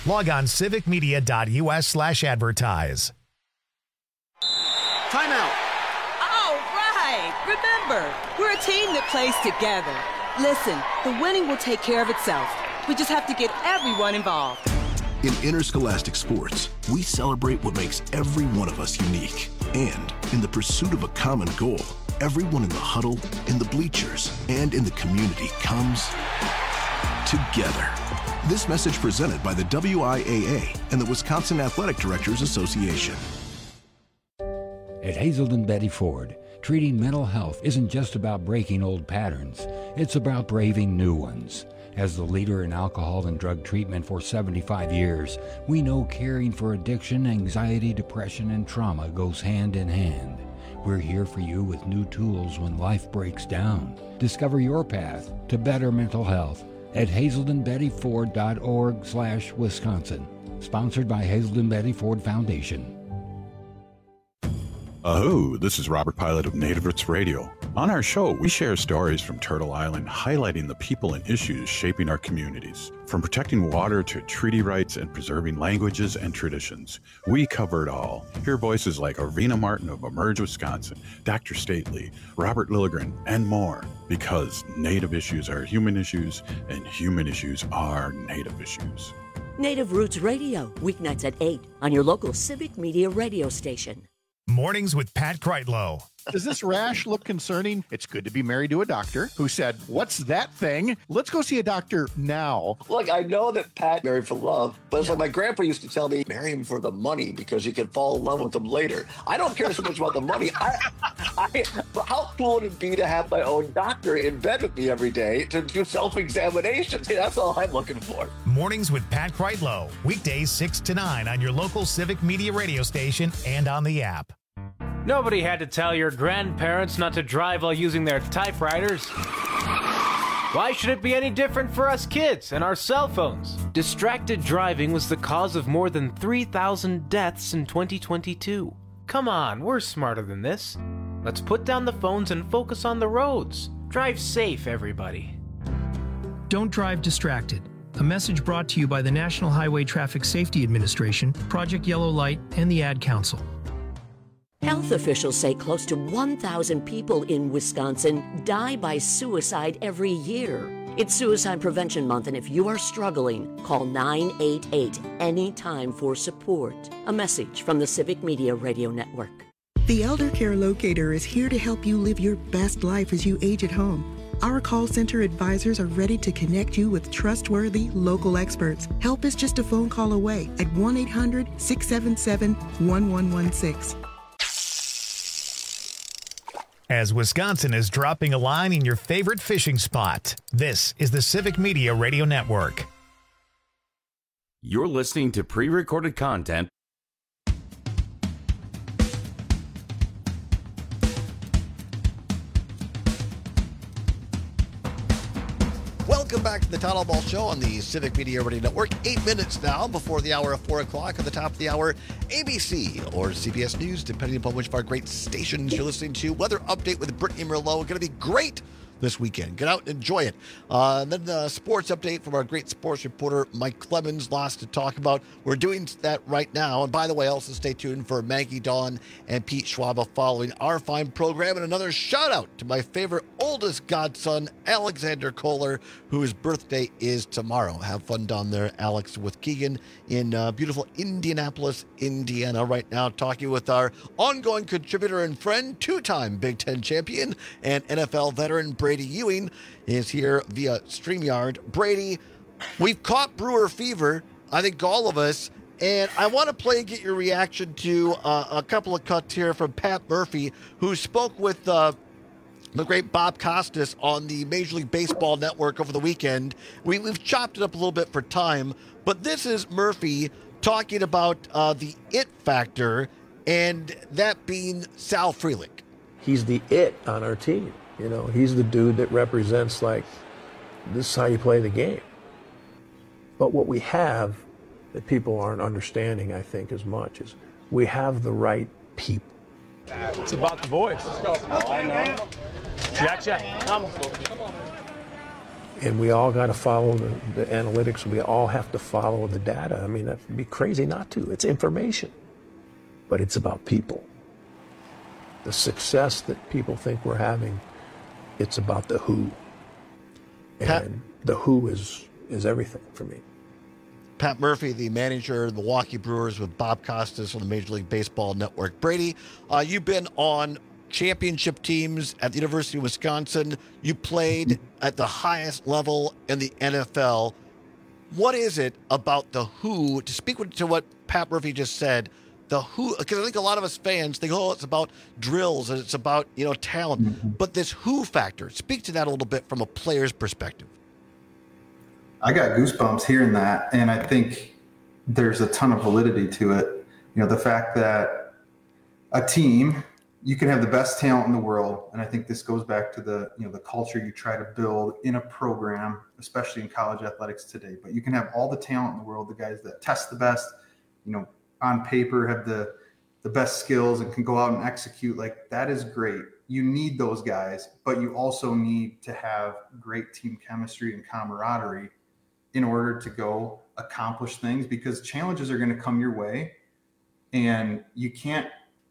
Log on civicmedia.us slash advertise. Timeout. All right. Remember, we're a team that plays together. Listen, the winning will take care of itself. We just have to get everyone involved. In interscholastic sports, we celebrate what makes every one of us unique. And in the pursuit of a common goal, everyone in the huddle, in the bleachers, and in the community comes together. This message presented by the W I A A and the Wisconsin Athletic Directors Association. At Hazelden Betty Ford, treating mental health isn't just about breaking old patterns. It's about braving new ones. As the leader in alcohol and drug treatment for seventy-five years, we know caring for addiction, anxiety, depression, and trauma goes hand in hand. We're here for you with new tools when life breaks down. Discover your path to better mental health at hazelden betty ford dot org slash Wisconsin. Sponsored by Hazelden Betty Ford Foundation. Aho, this is Robert Pilot of Native Roots Radio. On our show, we share stories from Turtle Island highlighting the people and issues shaping our communities. From protecting water to treaty rights and preserving languages and traditions, we cover it all. Hear voices like Arvina Martin of Emerge Wisconsin, Doctor Stately, Robert Lilligren, and more. Because Native issues are human issues, and human issues are Native issues. Native Roots Radio, weeknights at eight on your local Civic Media radio station. Mornings with Pat Kreitlow. Does this rash look concerning? It's good to be married to a doctor who said, "What's that thing? Let's go see a doctor now." Look, I know that Pat married for love, but it's like my grandpa used to tell me, marry him for the money because you can fall in love with him later. I don't care so much about the money. I, I, how cool would it be to have my own doctor in bed with me every day to do self-examinations? Hey, that's all I'm looking for. Mornings with Pat Kreitlow. Weekdays six to nine on your local Civic Media radio station and on the app. Nobody had to tell your grandparents not to drive while using their typewriters. Why should it be any different for us kids and our cell phones? Distracted driving was the cause of more than three thousand deaths in twenty twenty-two. Come on, we're smarter than this. Let's put down the phones and focus on the roads. Drive safe, everybody. Don't drive distracted. A message brought to you by the National Highway Traffic Safety Administration, Project Yellow Light, and the Ad Council. Health officials say close to one thousand people in Wisconsin die by suicide every year. It's Suicide Prevention Month, and if you are struggling, call nine eight eight anytime for support. A message from the Civic Media Radio Network. The Elder Care Locator is here to help you live your best life as you age at home. Our call center advisors are ready to connect you with trustworthy local experts. Help is just a phone call away at one eight hundred six seven seven one one one six. As Wisconsin is dropping a line in your favorite fishing spot, this is the Civic Media Radio Network. You're listening to pre-recorded content. Welcome back to the Town Hall Ball Show on the Civic Media Radio Network. Eight minutes now before the hour of four o'clock. At the top of the hour, A B C or C B S News, depending upon which of our great stations you're listening to. Weather update with Brittany Merlot. Going to be great this weekend. Get out and enjoy it. Uh, and then the sports update from our great sports reporter, Mike Clemens. Lots to talk about. We're doing that right now. And by the way, also stay tuned for Maggie Dawn and Pete Schwaba following our fine program. And another shout out to my favorite oldest godson, Alexander Kohler, whose birthday is tomorrow. Have fun down there, Alex, with Keegan in uh, beautiful Indianapolis, Indiana right now, talking with our ongoing contributor and friend, two-time Big Ten champion and N F L veteran Brady Ewing is here via StreamYard. Brady, we've caught Brewer fever, I think all of us, and I want to play and get your reaction to uh, a couple of cuts here from Pat Murphy, who spoke with uh, the great Bob Costas on the Major League Baseball Network over the weekend. We, we've chopped it up a little bit for time, but this is Murphy talking about uh, the it factor, and that being Sal Frelick. He's the it on our team. You know, he's the dude that represents, like, this is how you play the game. But what we have that people aren't understanding, I think, as much is we have the right people. It's about the boys. Let's go. Oh, I know. Jack, Jack, come. and we all got to follow the, the analytics. We all have to follow the data. I mean, that'd be crazy not to. It's information, but it's about people. The success that people think we're having, it's about the who. And Pat, the who is is everything for me. Pat Murphy, the manager of the Milwaukee Brewers, with Bob Costas on the Major League Baseball Network. Brady, uh, you've been on championship teams at the University of Wisconsin. You played at the highest level in the N F L. What is it about the who, to speak to what Pat Murphy just said, the who, because I think a lot of us fans think, oh, it's about drills and it's about, you know, talent. Mm-hmm. But this who factor, speak to that a little bit from a player's perspective. I got goosebumps hearing that, and I think there's a ton of validity to it. You know, the fact that a team, you can have the best talent in the world, and I think this goes back to the, you know, the culture you try to build in a program, especially in college athletics today. But you can have all the talent in the world, the guys that test the best, you know, on paper have the the best skills and can go out and execute. Like, that is great. You need those guys, but you also need to have great team chemistry and camaraderie in order to go accomplish things, because challenges are going to come your way, and you can't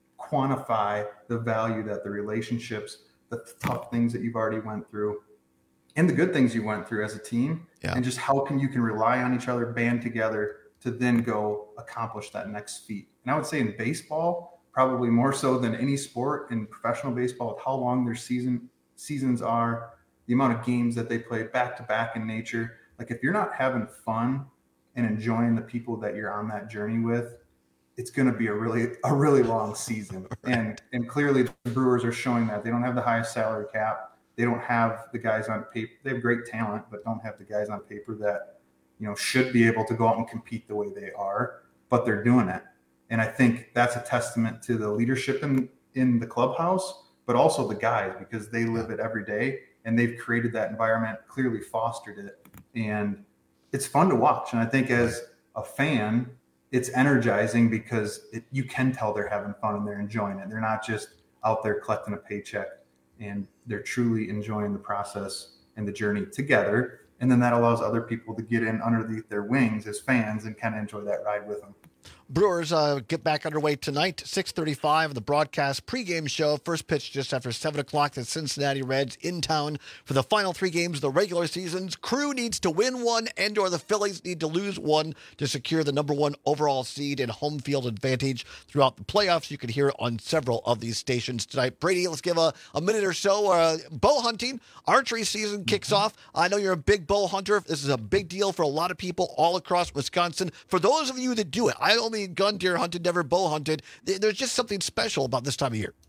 quantify the value that the relationships, the tough things that you've already went through, and the good things you went through as a team, yeah. and just how can you can rely on each other, band together to then go accomplish that next feat. And I would say in baseball, probably more so than any sport in professional baseball, with how long their season seasons are, the amount of games that they play back to back in nature. Like, if you're not having fun and enjoying the people that you're on that journey with, it's going to be a really, a really long season. Right. And, and clearly the Brewers are showing that. They don't have the highest salary cap. They don't have the guys on paper. They have great talent, but don't have the guys on paper that, you know, should be able to go out and compete the way they are, but they're doing it. And I think that's a testament to the leadership in, in the clubhouse, but also the guys, because they live it every day and they've created that environment, clearly fostered it. And it's fun to watch. And I think as a fan, it's energizing because it, you can tell they're having fun and they're enjoying it. They're not just out there collecting a paycheck, and they're truly enjoying the process and the journey together. And then that allows other people to get in underneath their wings as fans and kind of enjoy that ride with them. Brewers uh, get back underway tonight, six thirty-five, the broadcast pregame show. First pitch just after seven o'clock. The Cincinnati Reds in town for the final three games of the regular seasons. Crew needs to win one, and or the Phillies need to lose one to secure the number one overall seed and home field advantage throughout the playoffs. You can hear it on several of these stations tonight. Brady, let's give a, a minute or so. Uh, bow hunting, archery season kicks off. I know you're a big bow hunter. This is a big deal for a lot of people all across Wisconsin. For those of you that do it, I only gun deer hunted, never bow hunted. There's just something special about this time of year.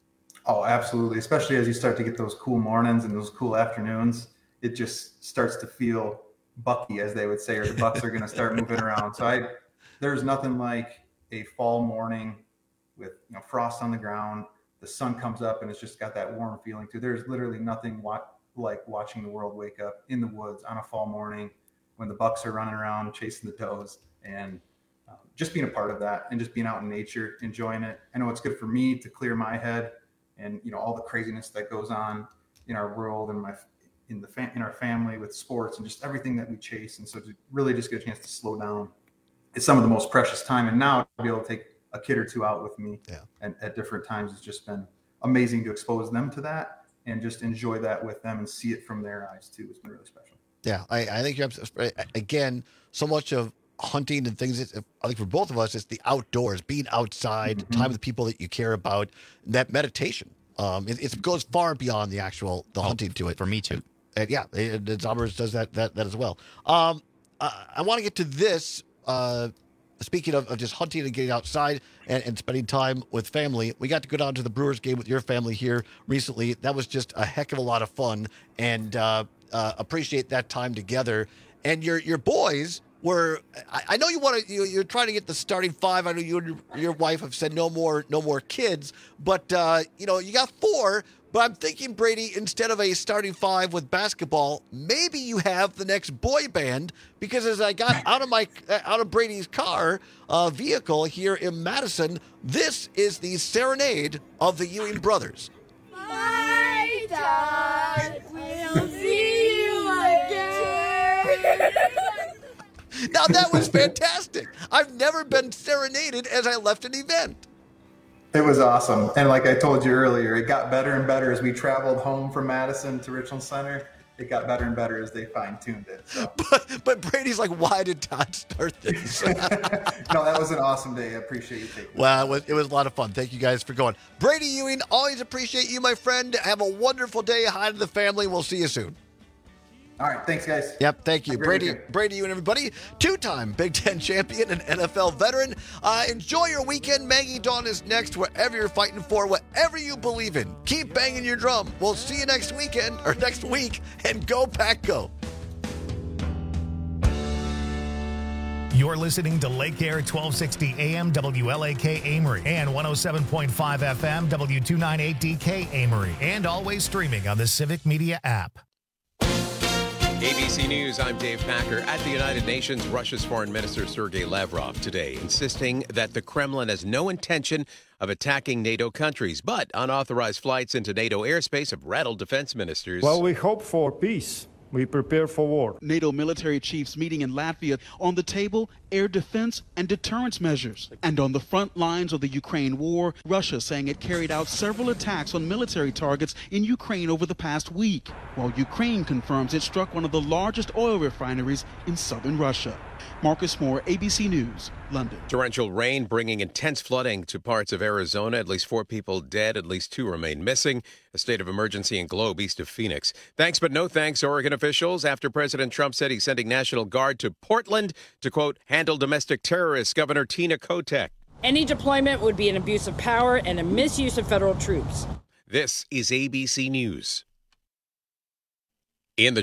Oh, absolutely. Especially as you start to get those cool mornings and those cool afternoons, it just starts to feel bucky, as they would say, or the bucks are going to start moving around. So I, there's nothing like a fall morning with, you know, frost on the ground. The sun comes up and it's just got that warm feeling too. There's literally nothing wa- like watching the world wake up in the woods on a fall morning when the bucks are running around chasing the does, and um, just being a part of that and just being out in nature, enjoying it. I know it's good for me to clear my head and, you know, all the craziness that goes on in our world and my in the fam- in our family with sports and just everything that we chase. And so to really just get a chance to slow down, it's some of the most precious time. And now to be able to take a kid or two out with me yeah. and at different times, it's just been amazing to expose them to that and just enjoy that with them and see it from their eyes too. It's been really special. Yeah, I, I think you're again, so much of hunting and things, I think for both of us, it's the outdoors, being outside, mm-hmm. time with people that you care about, that meditation. Um, it, it goes far beyond the actual the oh, hunting to it. For me too. And yeah, Zombers does that, that that as well. Um, I, I want to get to this. Uh, speaking of, of just hunting and getting outside and, and spending time with family, we got to go down to the Brewers game with your family here recently. That was just a heck of a lot of fun, and uh, uh, appreciate that time together. And your your boys were, I, I know you want to, you, you're trying to get the starting five. I know you and your, your wife have said no more no more kids, but uh, you know, you got four. But I'm thinking, Brady, instead of a starting five with basketball, maybe you have the next boy band, because as I got out of my out of Brady's car uh, vehicle here in Madison, this is the serenade of the Ewing brothers. My dad will see you later. Now, that was fantastic. I've never been serenaded as I left an event. It was awesome. And like I told you earlier, it got better and better as we traveled home from Madison to Richland Center. It got better and better as they fine-tuned it. So. But, but Brady's like, why did Todd start this? No, that was an awesome day. I appreciate you taking it. Well, it was, it was a lot of fun. Thank you guys for going. Brady Ewing, always appreciate you, my friend. Have a wonderful day. Hi to the family. We'll see you soon. All right. Thanks, guys. Yep. Thank you. Brady, weekend. Brady Ewing, everybody. Two-time Big Ten champion and N F L veteran. Uh, enjoy your weekend. Maggie Dawn is next wherever you're fighting for, whatever you believe in. Keep banging your drum. We'll see you next weekend or next week, and go Pack Go. You're listening to Lake Air twelve sixty A M W L A K Amory and one oh seven point five F M W two ninety-eight D K Amory, and always streaming on the Civic Media app. A B C News, I'm Dave Packer. At the United Nations, Russia's Foreign Minister Sergei Lavrov today insisting that the Kremlin has no intention of attacking NATO countries, but unauthorized flights into NATO airspace have rattled defense ministers. Well, we hope for peace. We prepare for war. NATO military chiefs meeting in Latvia. On the table, air defense and deterrence measures. And on the front lines of the Ukraine war, Russia saying it carried out several attacks on military targets in Ukraine over the past week, while Ukraine confirms it struck one of the largest oil refineries in southern Russia. Marcus Moore, A B C News, London. Torrential rain bringing intense flooding to parts of Arizona. At least four people dead, at least two remain missing. A state of emergency in Globe, east of Phoenix. Thanks but no thanks, Oregon officials, after President Trump said he's sending National Guard to Portland to, quote, handle domestic terrorists. Governor Tina Kotek. Any deployment would be an abuse of power and a misuse of federal troops. This is A B C News. In the